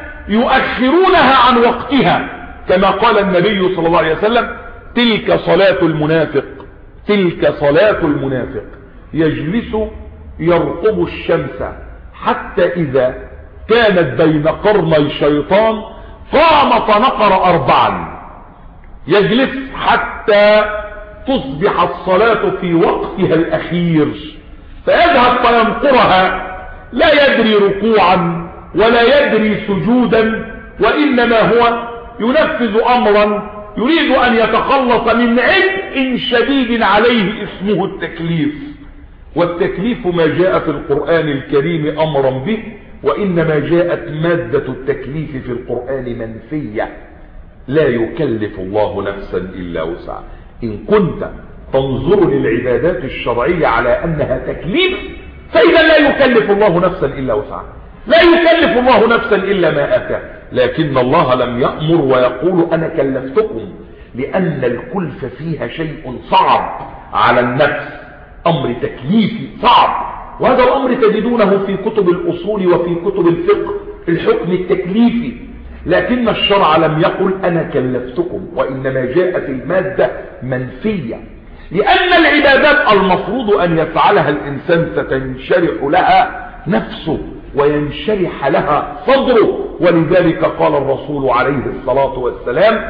S1: يؤخرونها عن وقتها، كما قال النبي صلى الله عليه وسلم تلك صلاة المنافق، تلك صلاة المنافق يجلس يرقب الشمس حتى إذا كانت بين قرني شيطان قام فنقر 4، يجلس حتى تصبح الصلاة في وقتها الأخير فيذهب فينقرها، لا يدري ركوعا ولا يدري سجودا، وإنما هو ينفذ أمرا يريد أن يتخلص من عبء شديد عليه اسمه التكليف. والتكليف ما جاء في القرآن الكريم أمرا به، وإنما جاءت مادة التكليف في القرآن منفية، لا يكلف الله نفسا إلا وسعها. إن كنت تنظر للعبادات الشرعية على أنها تكليف فإذا لا يكلف الله نفسا إلا وسعها، لا يكلف الله نفسا إلا ما أتاه. لكن الله لم يأمر ويقول أنا كلفتكم، لأن الكلف فيها شيء صعب على النفس، أمر تكليفي صعب، وهذا الأمر تجدونه في كتب الأصول وفي كتب الفقه الحكم التكليفي. لكن الشرع لم يقل أنا كلفتكم، وإنما جاءت المادة منفية، لأن العبادات المفروض أن يفعلها الإنسان فتنشرح لها نفسه وينشرح لها صدره. ولذلك قال الرسول عليه الصلاة والسلام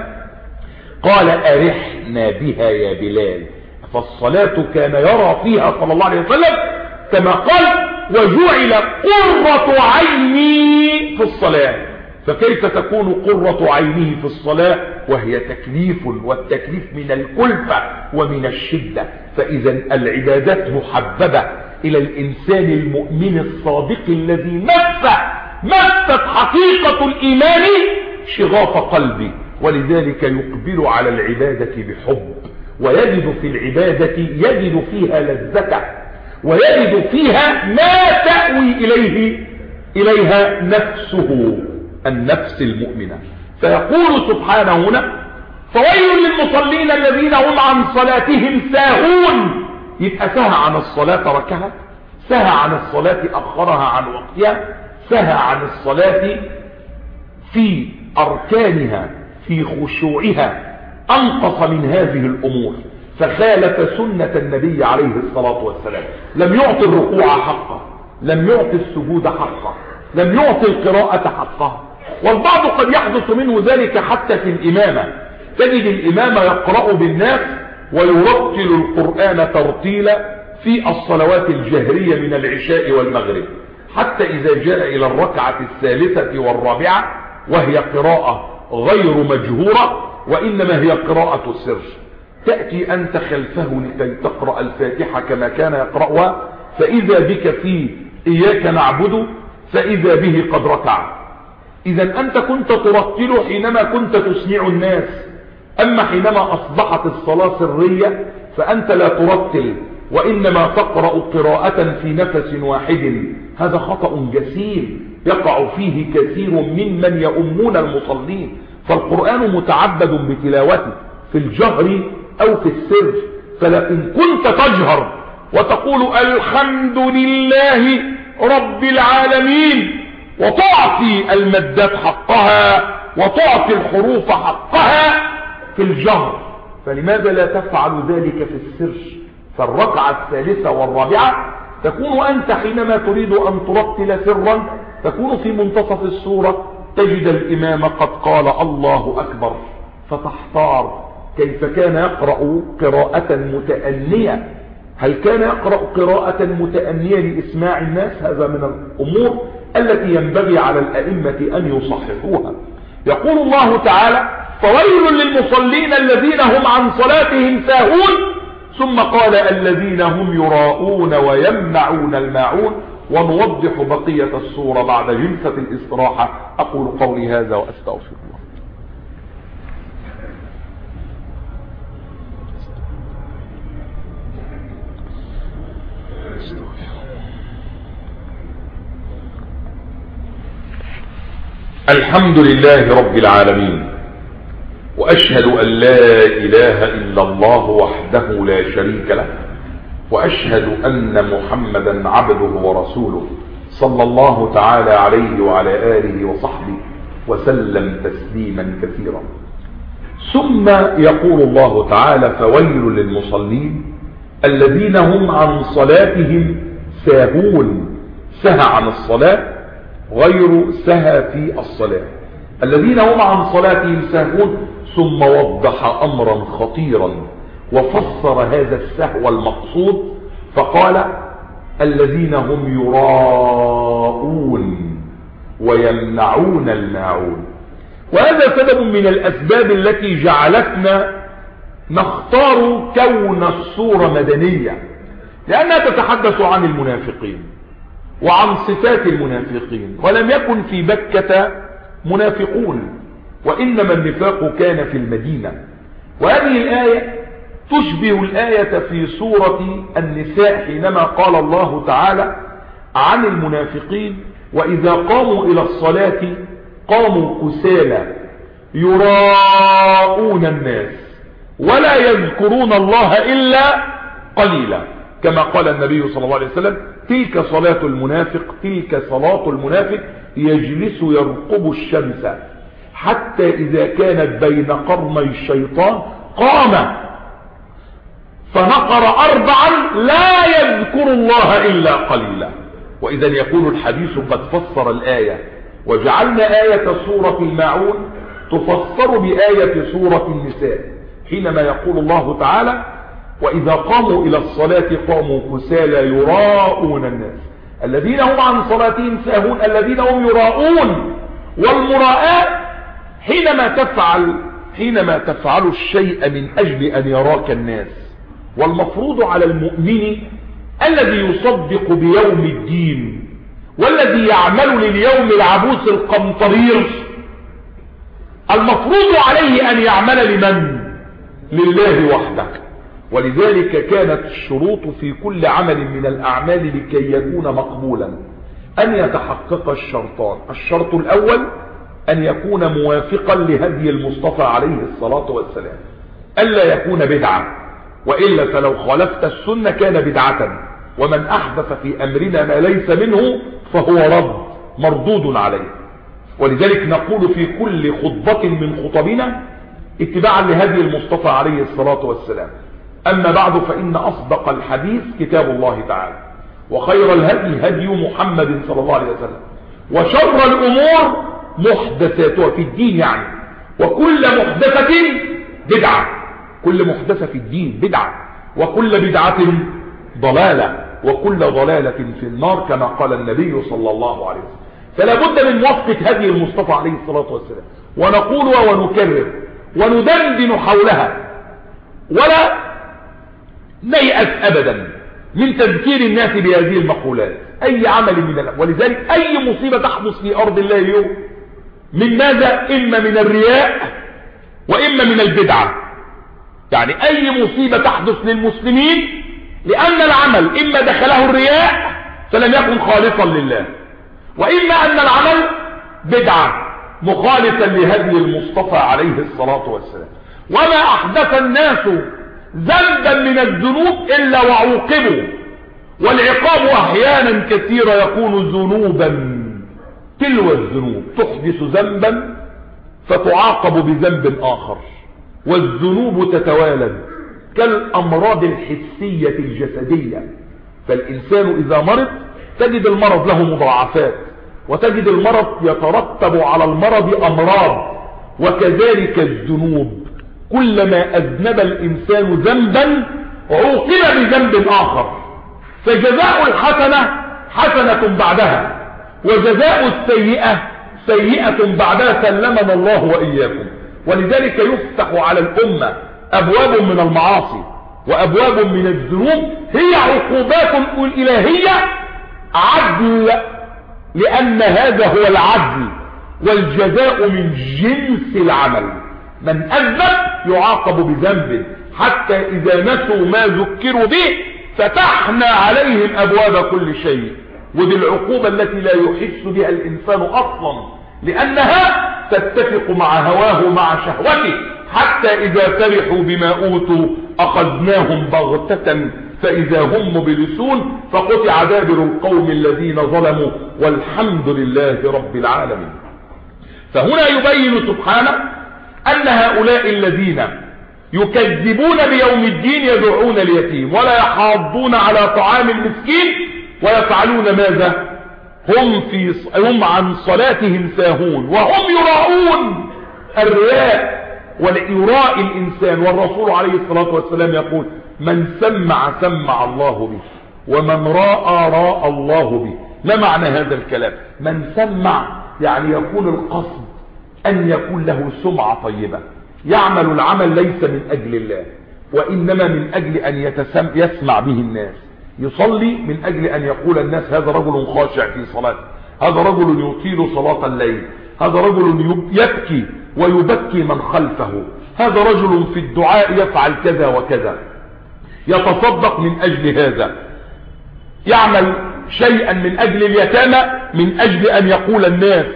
S1: قال أرحنا بها يا بلال، فالصلاة كان يرى فيها صلى الله عليه وسلم كما قال وجعل قرة عيني في الصلاة. فكيف تكون قرة عينه في الصلاة وهي تكليف، والتكليف من الكلفة ومن الشدة. فإذا العبادات محببة إلى الإنسان المؤمن الصادق الذي مست حقيقة الإيمان شغاف قلبه، ولذلك يقبل على العبادة بحب، ويجد في العبادة يجد فيها لذته، ويجد فيها ما تأوي إليها نفسه، النفس المؤمنة. فيقول سبحانه هنا فويل للمصلين الذين هم عن صلاتهم ساهون. يبقى سهى عن الصلاة ركعة، سهى عن الصلاة أخرها عن وقتها، سهى عن الصلاة في أركانها في خشوعها، أنقص من هذه الأمور، فخالف سنة النبي عليه الصلاة والسلام. لم يعطي الركوع حقه، لم يعطي السجود حقه، لم يعطي القراءة حقها. والبعض قد يحدث منه ذلك حتى في الإمامة، تجد الإمام يقرأ بالناس ويرتل القرآن ترتيلا في الصلوات الجهرية من العشاء والمغرب، حتى إذا جاء إلى الركعة الثالثة والرابعة وهي قراءة غير مجهورة وإنما هي قراءة سر، تأتي أنت خلفه لكي تقرأ الفاتحة كما كان يقرأها، فإذا بك في إياك نعبد فإذا به قد ركع. إذا أنت كنت ترتل حينما كنت تسمع الناس، أما حينما أصبحت الصلاة سرية فأنت لا ترتل وإنما تقرأ قراءة في نفس واحد. هذا خطأ جسيم يقع فيه كثير ممن يؤمون المصلين. فالقرآن متعبد بتلاوته في الجهر أو في السر، فلئن كنت تجهر وتقول الحمد لله رب العالمين وتعطي المدات حقها وتعطي الحروف حقها في الجهر، فلماذا لا تفعل ذلك في السر؟ فالركعة الثالثة والرابعة تكون أنت حينما تريد أن ترتل سرا تكون في منتصف السورة، تجد الإمام قد قال الله أكبر، فتحتار كيف كان يقرأ قراءة متأنية. هل كان يقرأ قراءة متأنية لإسماع الناس؟ هذا من الأمور التي ينبغي على الأئمة أن يصححوها. يقول الله تعالى فويل للمصلين الذين هم عن صلاتهم ساهون، ثم قال الذين هم يراءون ويمنعون الماعون. ونوضح بقية السورة بعد جلسة الاستراحة. أقول قولي هذا وأستغفر الله. الحمد لله رب العالمين، وأشهد أن لا إله إلا الله وحده لا شريك له، وأشهد أن محمدا عبده ورسوله صلى الله تعالى عليه وعلى آله وصحبه وسلم تسليما كثيرا. ثم يقول الله تعالى: فويل للمصلين الذين هم عن صلاتهم ساهون. سهى عن الصلاة غير سهى في الصلاة. الذين هم عن صلاتهم ساهون. ثم وضح أمرا خطيرا وفسر هذا السهو المقصود فقال: الذين هم يراءون ويمنعون الماعون. وهذا سبب من الأسباب التي جعلتنا نختار كون السورة مدنية، لأنها تتحدث عن المنافقين وعن صفات المنافقين، ولم يكن في بكة منافقون، وإنما النفاق كان في المدينة. وهذه الآية تشبه الآية في سورة النساء حينما قال الله تعالى عن المنافقين: وإذا قاموا إلى الصلاة قاموا كسالى يراءون الناس ولا يذكرون الله إلا قليلا، كما قال النبي صلى الله عليه وسلم: تلك صلاة المنافق، تلك صلاة المنافق يجلس يرقب الشمس حتى إذا كانت بين قرني الشيطان قام فنقر 4 لا يذكر الله إلا قليلا. وإذا يكون الحديث قد فسر الآية، وجعلنا آية سورة الماعون تفسر بآية سورة النساء حينما يقول الله تعالى: وإذا قاموا إلى الصلاة قاموا كسالى يراءون الناس. الذين هم عن صلاتهم ساهون، الذين هم يراءون. والمراءة حينما تفعل الشيء من أجل أن يراك الناس. والمفروض على المؤمن الذي يصدق بيوم الدين والذي يعمل لليوم العبوس القمطرير، المفروض عليه أن يعمل لمن؟ لله وحده. ولذلك كانت الشروط في كل عمل من الأعمال لكي يكون مقبولا أن يتحقق الشرطان. الشرط الأول أن يكون موافقا لهدي المصطفى عليه الصلاة والسلام، ألا يكون بدعة، وإلا فلو خالفت السنة كان بدعة. ومن أحدث في أمرنا ما ليس منه فهو رد مردود عليه. ولذلك نقول في كل خطبة من خطبنا اتباعا لهدي المصطفى عليه الصلاة والسلام: أما بعد، فإن أصدق الحديث كتاب الله تعالى، وخير الهدي هدي محمد صلى الله عليه وسلم، وشر الأمور محدثاتها في الدين يعني، وكل محدثة بدعة. كل محدثة في الدين بدعة، وكل بدعة ضلالة، وكل ضلالة في النار، كما قال النبي صلى الله عليه وسلم. فلا بد من موافقة هدي المصطفى عليه الصلاة والسلام، ونقولها ونكرر وندندن حولها، ولا نيأس أبدا من تذكير الناس بهذه المقولات. أي عمل من ولذلك أي مصيبة تحدث في أرض الله اليوم من ماذا؟ إما من الرياء وإما من البدعة. يعني أي مصيبة تحدث للمسلمين لأن العمل إما دخله الرياء فلم يكن خالصا لله، وإما أن العمل بدعة مخالفا لهدي المصطفى عليه الصلاة والسلام. وما أحدث الناس ذنبا من الذنوب إلا وعوقبوا، والعقاب أحيانا كثيرا يكون ذنوبا تلو الذنوب. تحدث ذنبا فتعاقب بذنب آخر، والذنوب تتوالد كالأمراض الحسية الجسدية. فالإنسان إذا مرض تجد المرض له مضاعفات، وتجد المرض يترتب على المرض أمراض. وكذلك الذنوب، كلما أذنب الإنسان ذنبا عوقب بذنب آخر، فجزاء الحسنة حسنة بعدها، وجزاء السيئة سيئة بعدها، سلمنا الله وإياكم. ولذلك يفتح على الأمة أبواب من المعاصي وأبواب من الذنوب هي عقوبات إلهية عدل، لأن هذا هو العدل، والجزاء من جنس العمل. من أذنب يعاقب بذنب، حتى إذا نسوا ما ذكروا به فتحنا عليهم أبواب كل شيء، وبالعقوبة التي لا يحس بها الإنسان أصلا، لأنها تتفق مع هواه مع شهوته، حتى إذا فرحوا بما أوتوا أخذناهم بغتة فإذا هم مبلسون، فقطع دابر القوم الذين ظلموا والحمد لله رب العالمين. فهنا يبين سبحانه أن هؤلاء الذين يكذبون بيوم الدين يدعون اليتيم ولا يحاضون على طعام المسكين ويفعلون ماذا؟ هم عن صلاتهم ساهون وهم يراؤون. الرياء والإراء الإنسان، والرسول عليه الصلاة والسلام يقول: من سمع الله به، ومن راى الله به. ما معنى هذا الكلام؟ من سمع يعني يكون القصد أن يكون له سمعة طيبة، يعمل العمل ليس من أجل الله وإنما من أجل أن يسمع به الناس، يصلي من أجل أن يقول الناس: هذا رجل خاشع في صلاته، هذا رجل يطيل صلاة الليل، هذا رجل يبكي ويبكي من خلفه، هذا رجل في الدعاء يفعل كذا وكذا، يتصدق من أجل هذا، يعمل شيئا من أجل اليتامى من أجل أن يقول الناس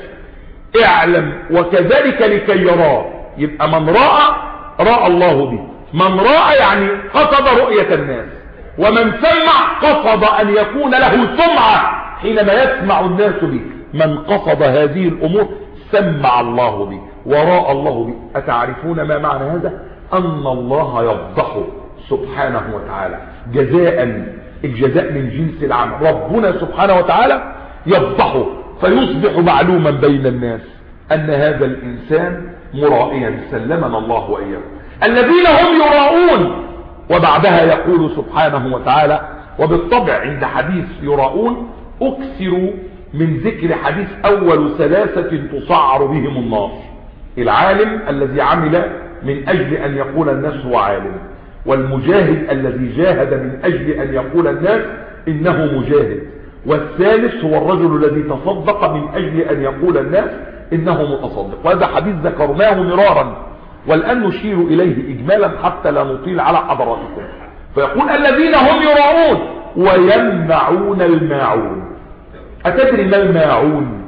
S1: اعلم، وكذلك لكي يراه. يبقى من رأى الله به، من رأى يعني قصد رؤية الناس، ومن سمع قصد أن يكون له سمعة حينما يسمع الناس به. من قصد هذه الأمور سمع الله به وراء الله به. أتعرفون ما معنى هذا؟ أن الله يفضحه سبحانه وتعالى جزاء، الجزاء من جنس العمل. ربنا سبحانه وتعالى يفضحه فيصبح معلوما بين الناس أن هذا الإنسان مرائيا، سلمنا الله وإياكم. الذين هم يراؤون. وبعدها يقول سبحانه وتعالى: وبالطبع عند حديث يراؤون أكثر من ذكر حديث أول ثلاثة تسعر بهم النار: العالم الذي عمل من أجل أن يقول الناس هو عالم، والمجاهد الذي جاهد من أجل أن يقول الناس إنه مجاهد، والثالث هو الرجل الذي تصدق من أجل أن يقول الناس إنه متصدق. وهذا حديث ذكرناه مرارا، والآن نشير إليه إجمالا حتى لا نطيل على حضراتكم. فيقول: الذين هم يراؤون ويمنعون الماعون. أتدري ما الماعون؟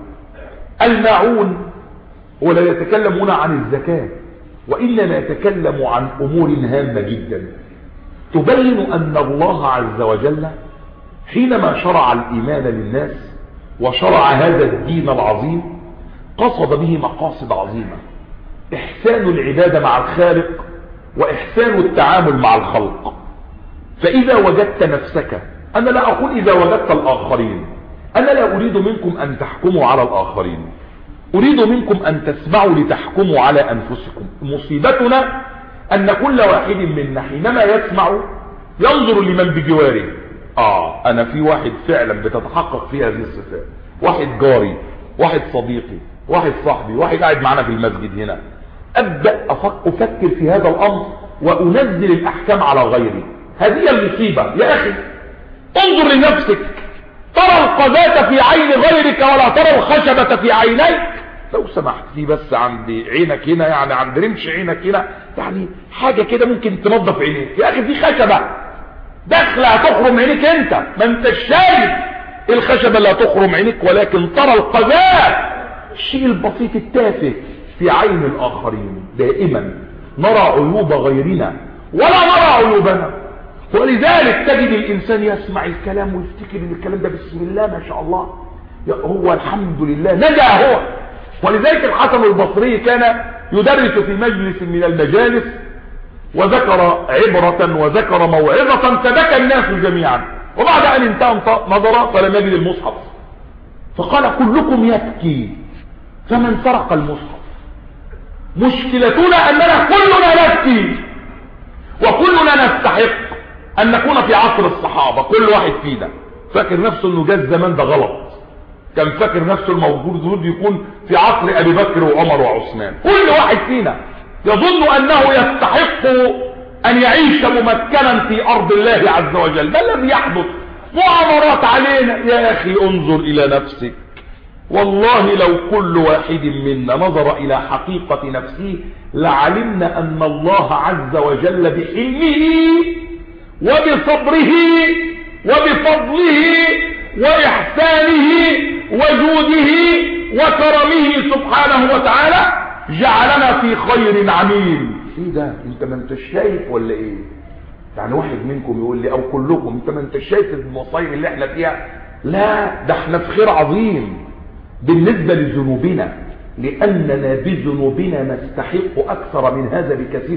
S1: الماعون ولا يتكلمون عن الزكاة، وإنما يتكلم عن أمور هامة جدا تبين أن الله عز وجل حينما شرع الإيمان للناس وشرع هذا الدين العظيم قصد به مقاصد عظيمة: إحسان العبادة مع الخالق، وإحسان التعامل مع الخلق. فإذا وجدت نفسك، أنا لا أقول إذا وجدت الآخرين، أنا لا أريد منكم أن تحكموا على الآخرين، أريد منكم أن تسمعوا لتحكموا على أنفسكم. مصيبتنا أن كل واحد منا حينما يسمع ينظر لمن بجواره. أنا في واحد فعلا بتتحقق فيه هذه الصفات، واحد جاري، واحد صديقي، واحد صاحبي، واحد قاعد معنا في المسجد هنا. أبدأ أفكر في هذا الأمر وأنزل الأحكام على غيري. هذه المصيبة يا أخي. انظر لنفسك، ترى القذاة في عين غيرك ولا ترى الخشبة في عينيك. لو سمحت لي بس عند عينك هنا، يعني عند رمش عينك هنا، يعني حاجة كده ممكن تنظف عينيك. يا أخي في خشبة داخلة هتخرم عينيك، انت ما انت شايف الخشبة اللي هتخرم عينيك، ولكن ترى القذاة، الشيء البسيط التافه في عين الآخرين. دائما نرى عيوب غيرنا ولا نرى عيوبنا، ولذلك تجد الإنسان يسمع الكلام ويفتكر ان الكلام ده بسم الله ما شاء الله، هو الحمد لله نجا هو. ولذلك الحسن البصري كان يدرس في مجلس من المجالس وذكر عبرة وذكر موعظة فبكى الناس جميعا، وبعد أن انتهى نظر فلم يجد المصحف، فقال: كلكم يبكي فمن سرق المصحف. مشكلتنا أننا كلنا نبكي وكلنا نستحق أن نكون في عصر الصحابة. كل واحد فينا فاكر نفسه أنه جاء الزمان ده غلط، كان فاكر نفسه الموجود يكون في عصر أبي بكر وعمر وعثمان. كل واحد فينا يظن أنه يستحق أن يعيش ممكنا في أرض الله عز وجل. ما الذي يحدث؟ مؤامرات علينا. يا أخي انظر إلى نفسك. والله لو كل واحد منا نظر إلى حقيقة نفسه لعلمنا أن الله عز وجل بحلمه وبصبره وبفضله وإحسانه وجوده وكرمه سبحانه وتعالى جعلنا في خير عميم. ايه ده؟ انت ما انت شايف ولا ايه؟ يعني واحد منكم يقول لي او كلكم انت ما انت شايف المصايب اللي احنا فيها؟ لا، ده احنا في خير عظيم بالنسبة لذنوبنا، لاننا بذنوبنا نستحق اكثر من هذا بكثير،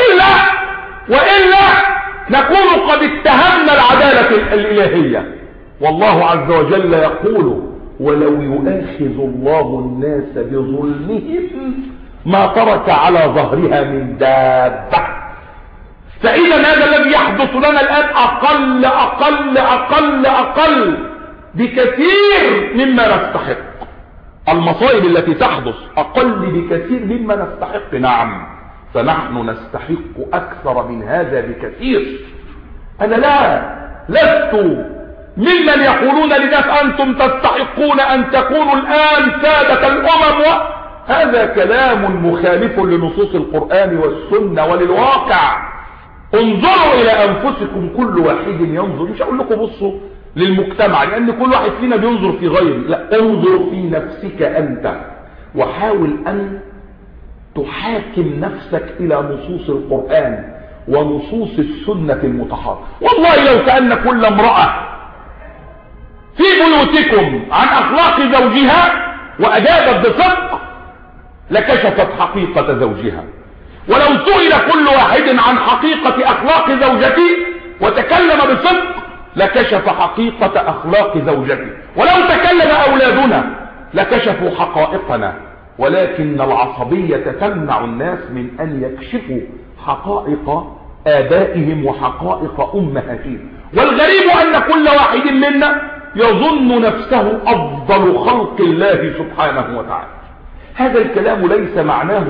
S1: وإلا نكون قد اتهمنا العدالة الالهية. والله عز وجل يقول ولو يؤاخذ الله الناس بظلمهم ما ترك على ظهرها من دابة. فإذا هذا الذي يحدث لنا الآن أقل أقل أقل أقل بكثير مما نستحق. المصائب التي تحدث أقل بكثير مما نستحق. نعم، فنحن نستحق أكثر من هذا بكثير. أنا لست ممن يقولون لناس أنتم تستحقون أن تكونوا الآن سادة الأمم. هذا كلام مخالف لنصوص القرآن والسنة وللواقع. انظروا إلى أنفسكم، كل واحد ينظر. مش أقول لكم بصوا للمجتمع لأن كل واحد فينا بينظر في غيره، لا، انظر في نفسك أنت وحاول أن تحاكم نفسك إلى نصوص القرآن ونصوص السنة المطهرة. والله لو كأن كل امرأة في بيوتكم عن أخلاق زوجها وأجابت بصدق لكشفت حقيقة زوجها، ولو سئل كل واحد عن حقيقة أخلاق زوجته وتكلم بصدق لكشف حقيقة أخلاق زوجته، ولو تكلم أولادنا لكشفوا حقائقنا. ولكن العصبية تمنع الناس من أن يكشفوا حقائق آبائهم وحقائق أمهاتهم. والغريب أن كل واحد منا يظن نفسه أفضل خلق الله سبحانه وتعالى. هذا الكلام ليس معناه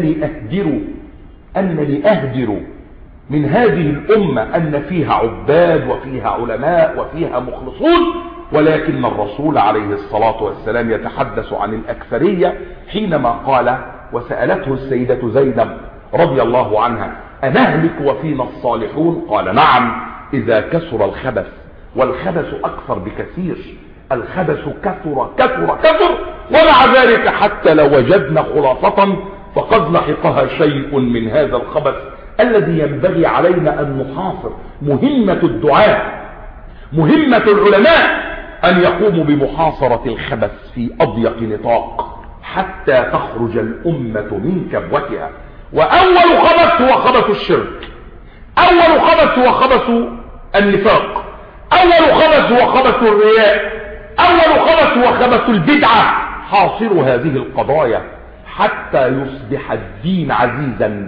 S1: أنني أهدر من هذه الأمة أن فيها عباد وفيها علماء وفيها مخلصون، ولكن الرسول عليه الصلاة والسلام يتحدث عن الأكثرية حينما قال وسألته السيدة زينب رضي الله عنها أنهلك وفينا الصالحون؟ قال نعم إذا كثر الخبث، والخبث أكثر بكثير. الخبث كثر كثر كثر، ومع ذلك حتى لو وجدنا خلاصة فقد لحقها شيء من هذا الخبث الذي ينبغي علينا أن نحاصر. مهمة الدعاء، مهمة العلماء أن يقوموا بمحاصرة الخبث في أضيق نطاق حتى تخرج الأمة من كبوتها. وأول خبث هو خبث الشرك، أول خبث هو خبث النفاق، أول خبث هو خبث الرياء، أول خبث هو خبث البدعة. حاصروا هذه القضايا حتى يصبح الدين عزيزا،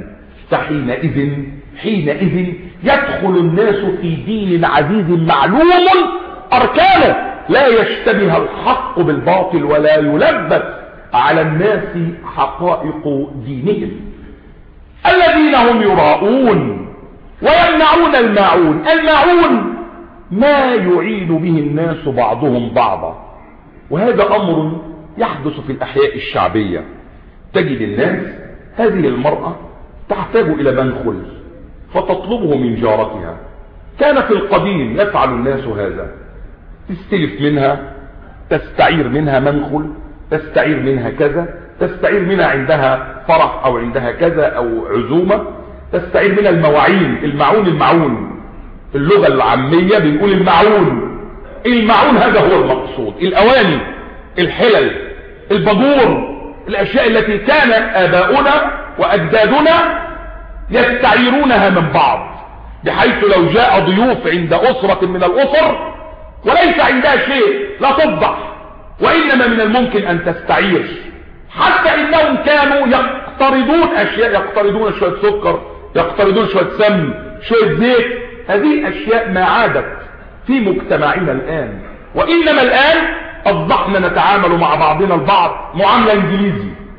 S1: فحينئذ يدخل الناس في دين عزيز معلوم أركانه، لا يشتبه الحق بالباطل ولا يلبس على الناس حقائق دينهم. الذين هم يراءون ويمنعون الماعون. الماعون ما يعين به الناس بعضهم بعضا، وهذا أمر يحدث في الأحياء الشعبية. تجد الناس هذه المرأة تحتاج إلى منخل فتطلبه من جارتها. كان في القديم يفعل الناس هذا، تستلف منها، تستعير منها منخل، تستعير منها كذا، تستعير منها عندها فرح أو عندها كذا أو عزومة، تستعير منها المواعين. المعون اللغة العامية بنقول المعون هذا هو المقصود. الأواني، الحلل، البدور، الأشياء التي كان آباؤنا وأجدادنا يستعيرونها من بعض، بحيث لو جاء ضيوف عند أسرة من الأسر وليس عندها شيء لا تفضح، وإنما من الممكن أن تستعير. حتى إنهم كانوا يقترضون أشياء، يقترضون شوية سكر، يقترضون شوية سمن، شوية زيت. هذه أشياء ما عادت في مجتمعنا الآن، وإنما الآن أصبحنا نتعامل مع بعضنا البعض معاملة إنجليزي.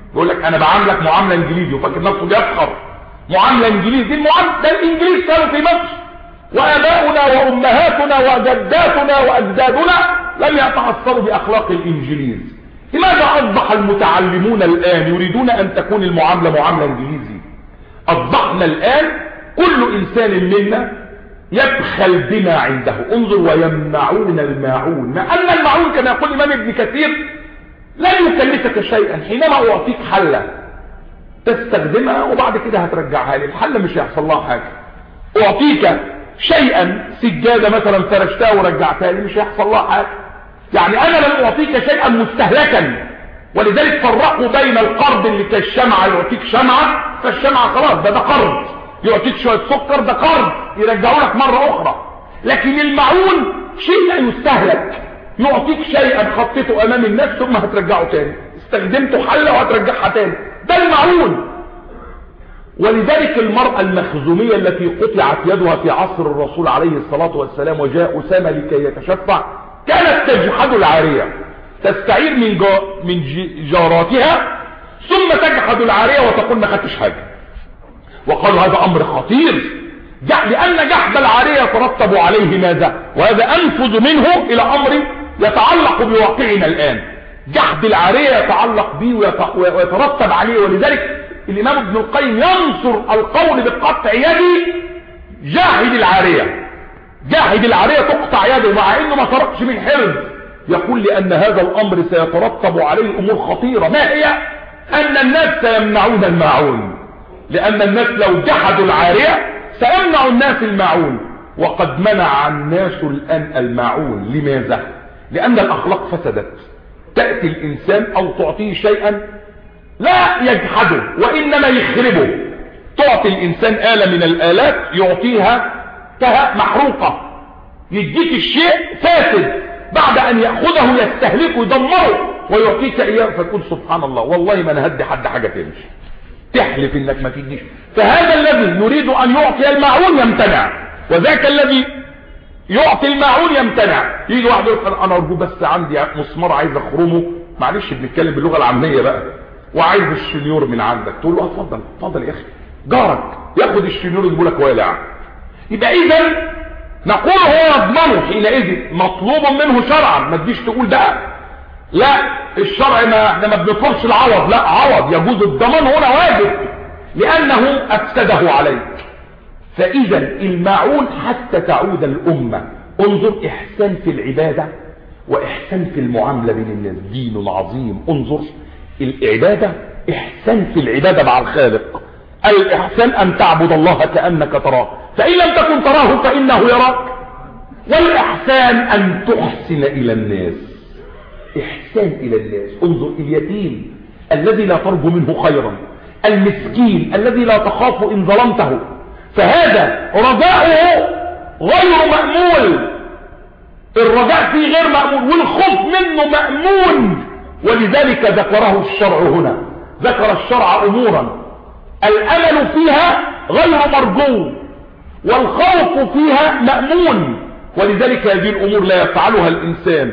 S1: يقول لك انا بعاملك معامله انجليزي وفاكر نفسه بيفخر. معامله انجليزي، دي المعامله ده الانجليز كانوا في مصر، واباؤنا وامهاتنا وجداتنا واجدادنا لم يتاثروا باخلاق الانجليز. لماذا اصبح المتعلمون الان يريدون ان تكون المعامله معامله انجليزي؟ اصبحنا الان كل انسان منا يبخل بما عنده. انظر، ويمنعون الماعون، مع ان الماعون كما يقول الامام ابن كثير لن يكلفك شيئا. حينما اعطيك حله تستخدمها وبعد كده هترجعها لي، الحله مش هيحصل لها حاجه. اعطيك شيئا، سجاده مثلا فرشتها ورجعتها لي، مش هيحصل لها حاجه. يعني انا لم اعطيك شيئا مستهلكا. ولذلك فرقوا بين القرض اللي كالشمعه، يعطيك شمعه فالشمعه خلاص ده قرض، يعطيك شويه سكر ده قرض يرجعوا لك مره اخرى. لكن المعون شيء لا يستهلك، يعطيك شيئا خطيته امام الناس ثم هترجعه تاني، استخدمته حله وهترجعها تاني، ده المعون. ولذلك المرأة المخزومية التي قطعت يدها في عصر الرسول عليه الصلاة والسلام وجاء أسامة لكي يتشفع، كانت تجحد العارية، تستعير من جاراتها ثم تجحد العارية وتقول ما خدتش حاجة. وقالوا هذا أمر خطير، لأن جحد العارية يترتب عليه ماذا؟ وهذا أنفذ منه إلى أمر يتعلق بواقعنا الآن. جحد العارية يتعلق به ويترتب عليه. ولذلك الإمام ابن القيم ينصر القول بقطع يد جاحد العارية. جاحد العارية تقطع يده مع انه ما سرقش من حرز، يقول لأن هذا الأمر سيترتب عليه أمور خطيرة. ما هي؟ أن الناس سيمنعون الماعون، لأن الناس لو جحدوا العارية سيمنع الناس الماعون. وقد منع الناس الآن الماعون. لماذا؟ لأن الأخلاق فسدت. تأتي الإنسان أو تعطيه شيئا لا يجحده وإنما يخربه. تعطي الإنسان آلة من الآلات يعطيها محروقة، يديك الشيء فاسد، بعد أن يأخذه يستهلكه يدمره ويعطيك إياه، فتقول سبحان الله والله ما نهدي حد حاجة تمشي، تحلف إنك ما تديش. فهذا الذي يريد أن يعطي الماعون يمتنع، وذاك الذي يعطي الماعون يمتنع. يجي واحد يقول أنا أرجو بس عندي مسمار عايز أخرمه، معلش بنتكلم باللغة العامية بقى، وعايز الشنيور من عندك، تقول له اتفضل اتفضل يا اخي، جارك ياخد الشنيور يجيبه لك والع. يبقى اذا نقول هو يضمنه حينئذ، مطلوب منه شرعا. ما تجيش تقول بقى لا الشرع ما احنا ما بنطلبش العوض، لا عوض يجوز، الضمان هنا واجب لانه افسده عليك. فاذا الماعون حتى تعود الامه. انظر، احسان في العباده واحسان في المعامله بين الناس، دين عظيم. انظر العبادة، احسان في العبادة مع الخالق. الاحسان ان تعبد الله كأنك تراه، فان لم تكن تراه فانه يراك. والاحسان ان تحسن الى الناس، احسان الى الناس. انظر اليتيم الذي لا ترجو منه خيرا، المسكين الذي لا تخاف ان ظلمته، فهذا رجاؤه غير مأمول. الرجاء فيه غير مأمول والخوف منه مأمون. ولذلك ذكره الشرع هنا، ذكر الشرع امورا الامل فيها غير مرجو والخوف فيها مأمون. ولذلك هذه الامور لا يفعلها الانسان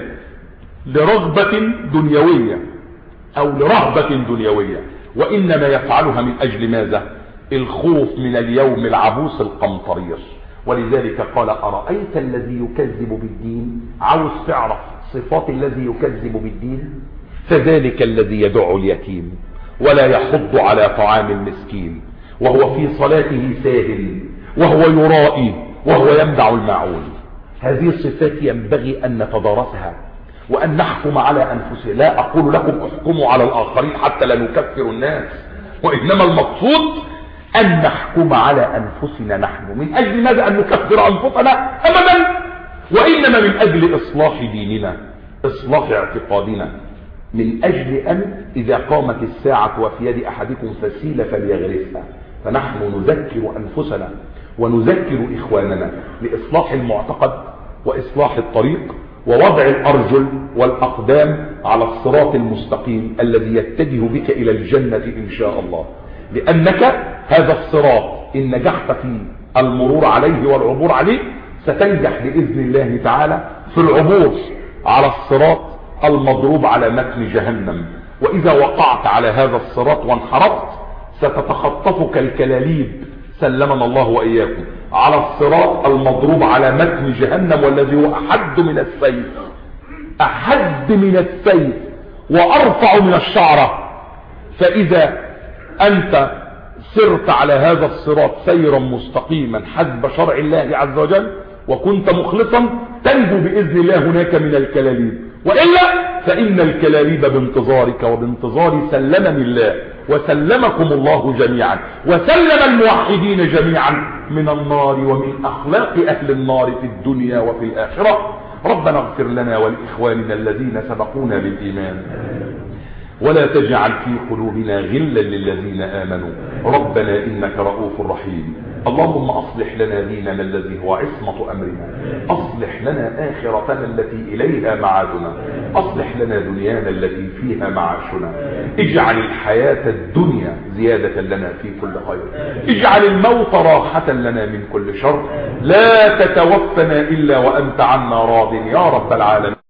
S1: لرغبة دنيوية او لرهبة دنيوية، وانما يفعلها من اجل ماذا؟ الخوف من اليوم العبوس القمطرير. ولذلك قال أرأيت الذي يكذب بالدين؟ عاوز تعرف صفات الذي يكذب بالدين؟ فذلك الذي يدع اليتيم ولا يحض على طعام المسكين، وهو في صلاته ساهل، وهو يرائي، وهو يمنع الماعون. هذه الصفات ينبغي أن نتدارسها وأن نحكم على أنفسنا. لا أقول لكم احكموا على الآخرين حتى لا نكفر الناس، وإنما المقصود أن نحكم على أنفسنا نحن. من أجل ماذا أن نكفر أنفسنا؟ أبدا، وإنما من أجل إصلاح ديننا، إصلاح اعتقادنا، من أجل أن إذا قامت الساعة وفي يد أحدكم فسيلة فليغرسها. فنحن نذكر أنفسنا ونذكر إخواننا لإصلاح المعتقد وإصلاح الطريق ووضع الأرجل والأقدام على الصراط المستقيم الذي يتجه بك إلى الجنة إن شاء الله. لأنك هذا الصراط إن نجحت في المرور عليه والعبور عليه ستنجح بإذن الله تعالى في العبور على الصراط المضروب على متن جهنم. وإذا وقعت على هذا الصراط وانحرفت ستتخطفك الكلاليب، سلمنا الله وإياكم، على الصراط المضروب على متن جهنم، والذي هو أحد من السيف، أحد من السيف وأرفع من الشعرة. فإذا أنت سرت على هذا الصراط سيرا مستقيما حسب شرع الله عز وجل وكنت مخلصا تنجو بإذن الله هناك من الكلاليب، وإلا فإن الكلاليب بانتظارك وبانتظاري، سلمني الله وسلمكم الله جميعا وسلم الموحدين جميعا من النار ومن أخلاق أهل النار في الدنيا وفي الآخرة. ربنا اغفر لنا ولإخواننا الذين سبقونا بالإيمان، ولا تجعل في قلوبنا غلا للذين آمنوا، ربنا إنك رؤوف رحيم. اللهم أصلح لنا ديننا الذي هو عصمة أمرنا، أصلح لنا آخرتنا التي إليها معادنا، أصلح لنا دنيانا التي فيها معاشنا، اجعل الحياة الدنيا زيادة لنا في كل خير، اجعل الموت راحة لنا من كل شر، لا تتوفنا إلا وأنت عنا راض يا رب العالمين.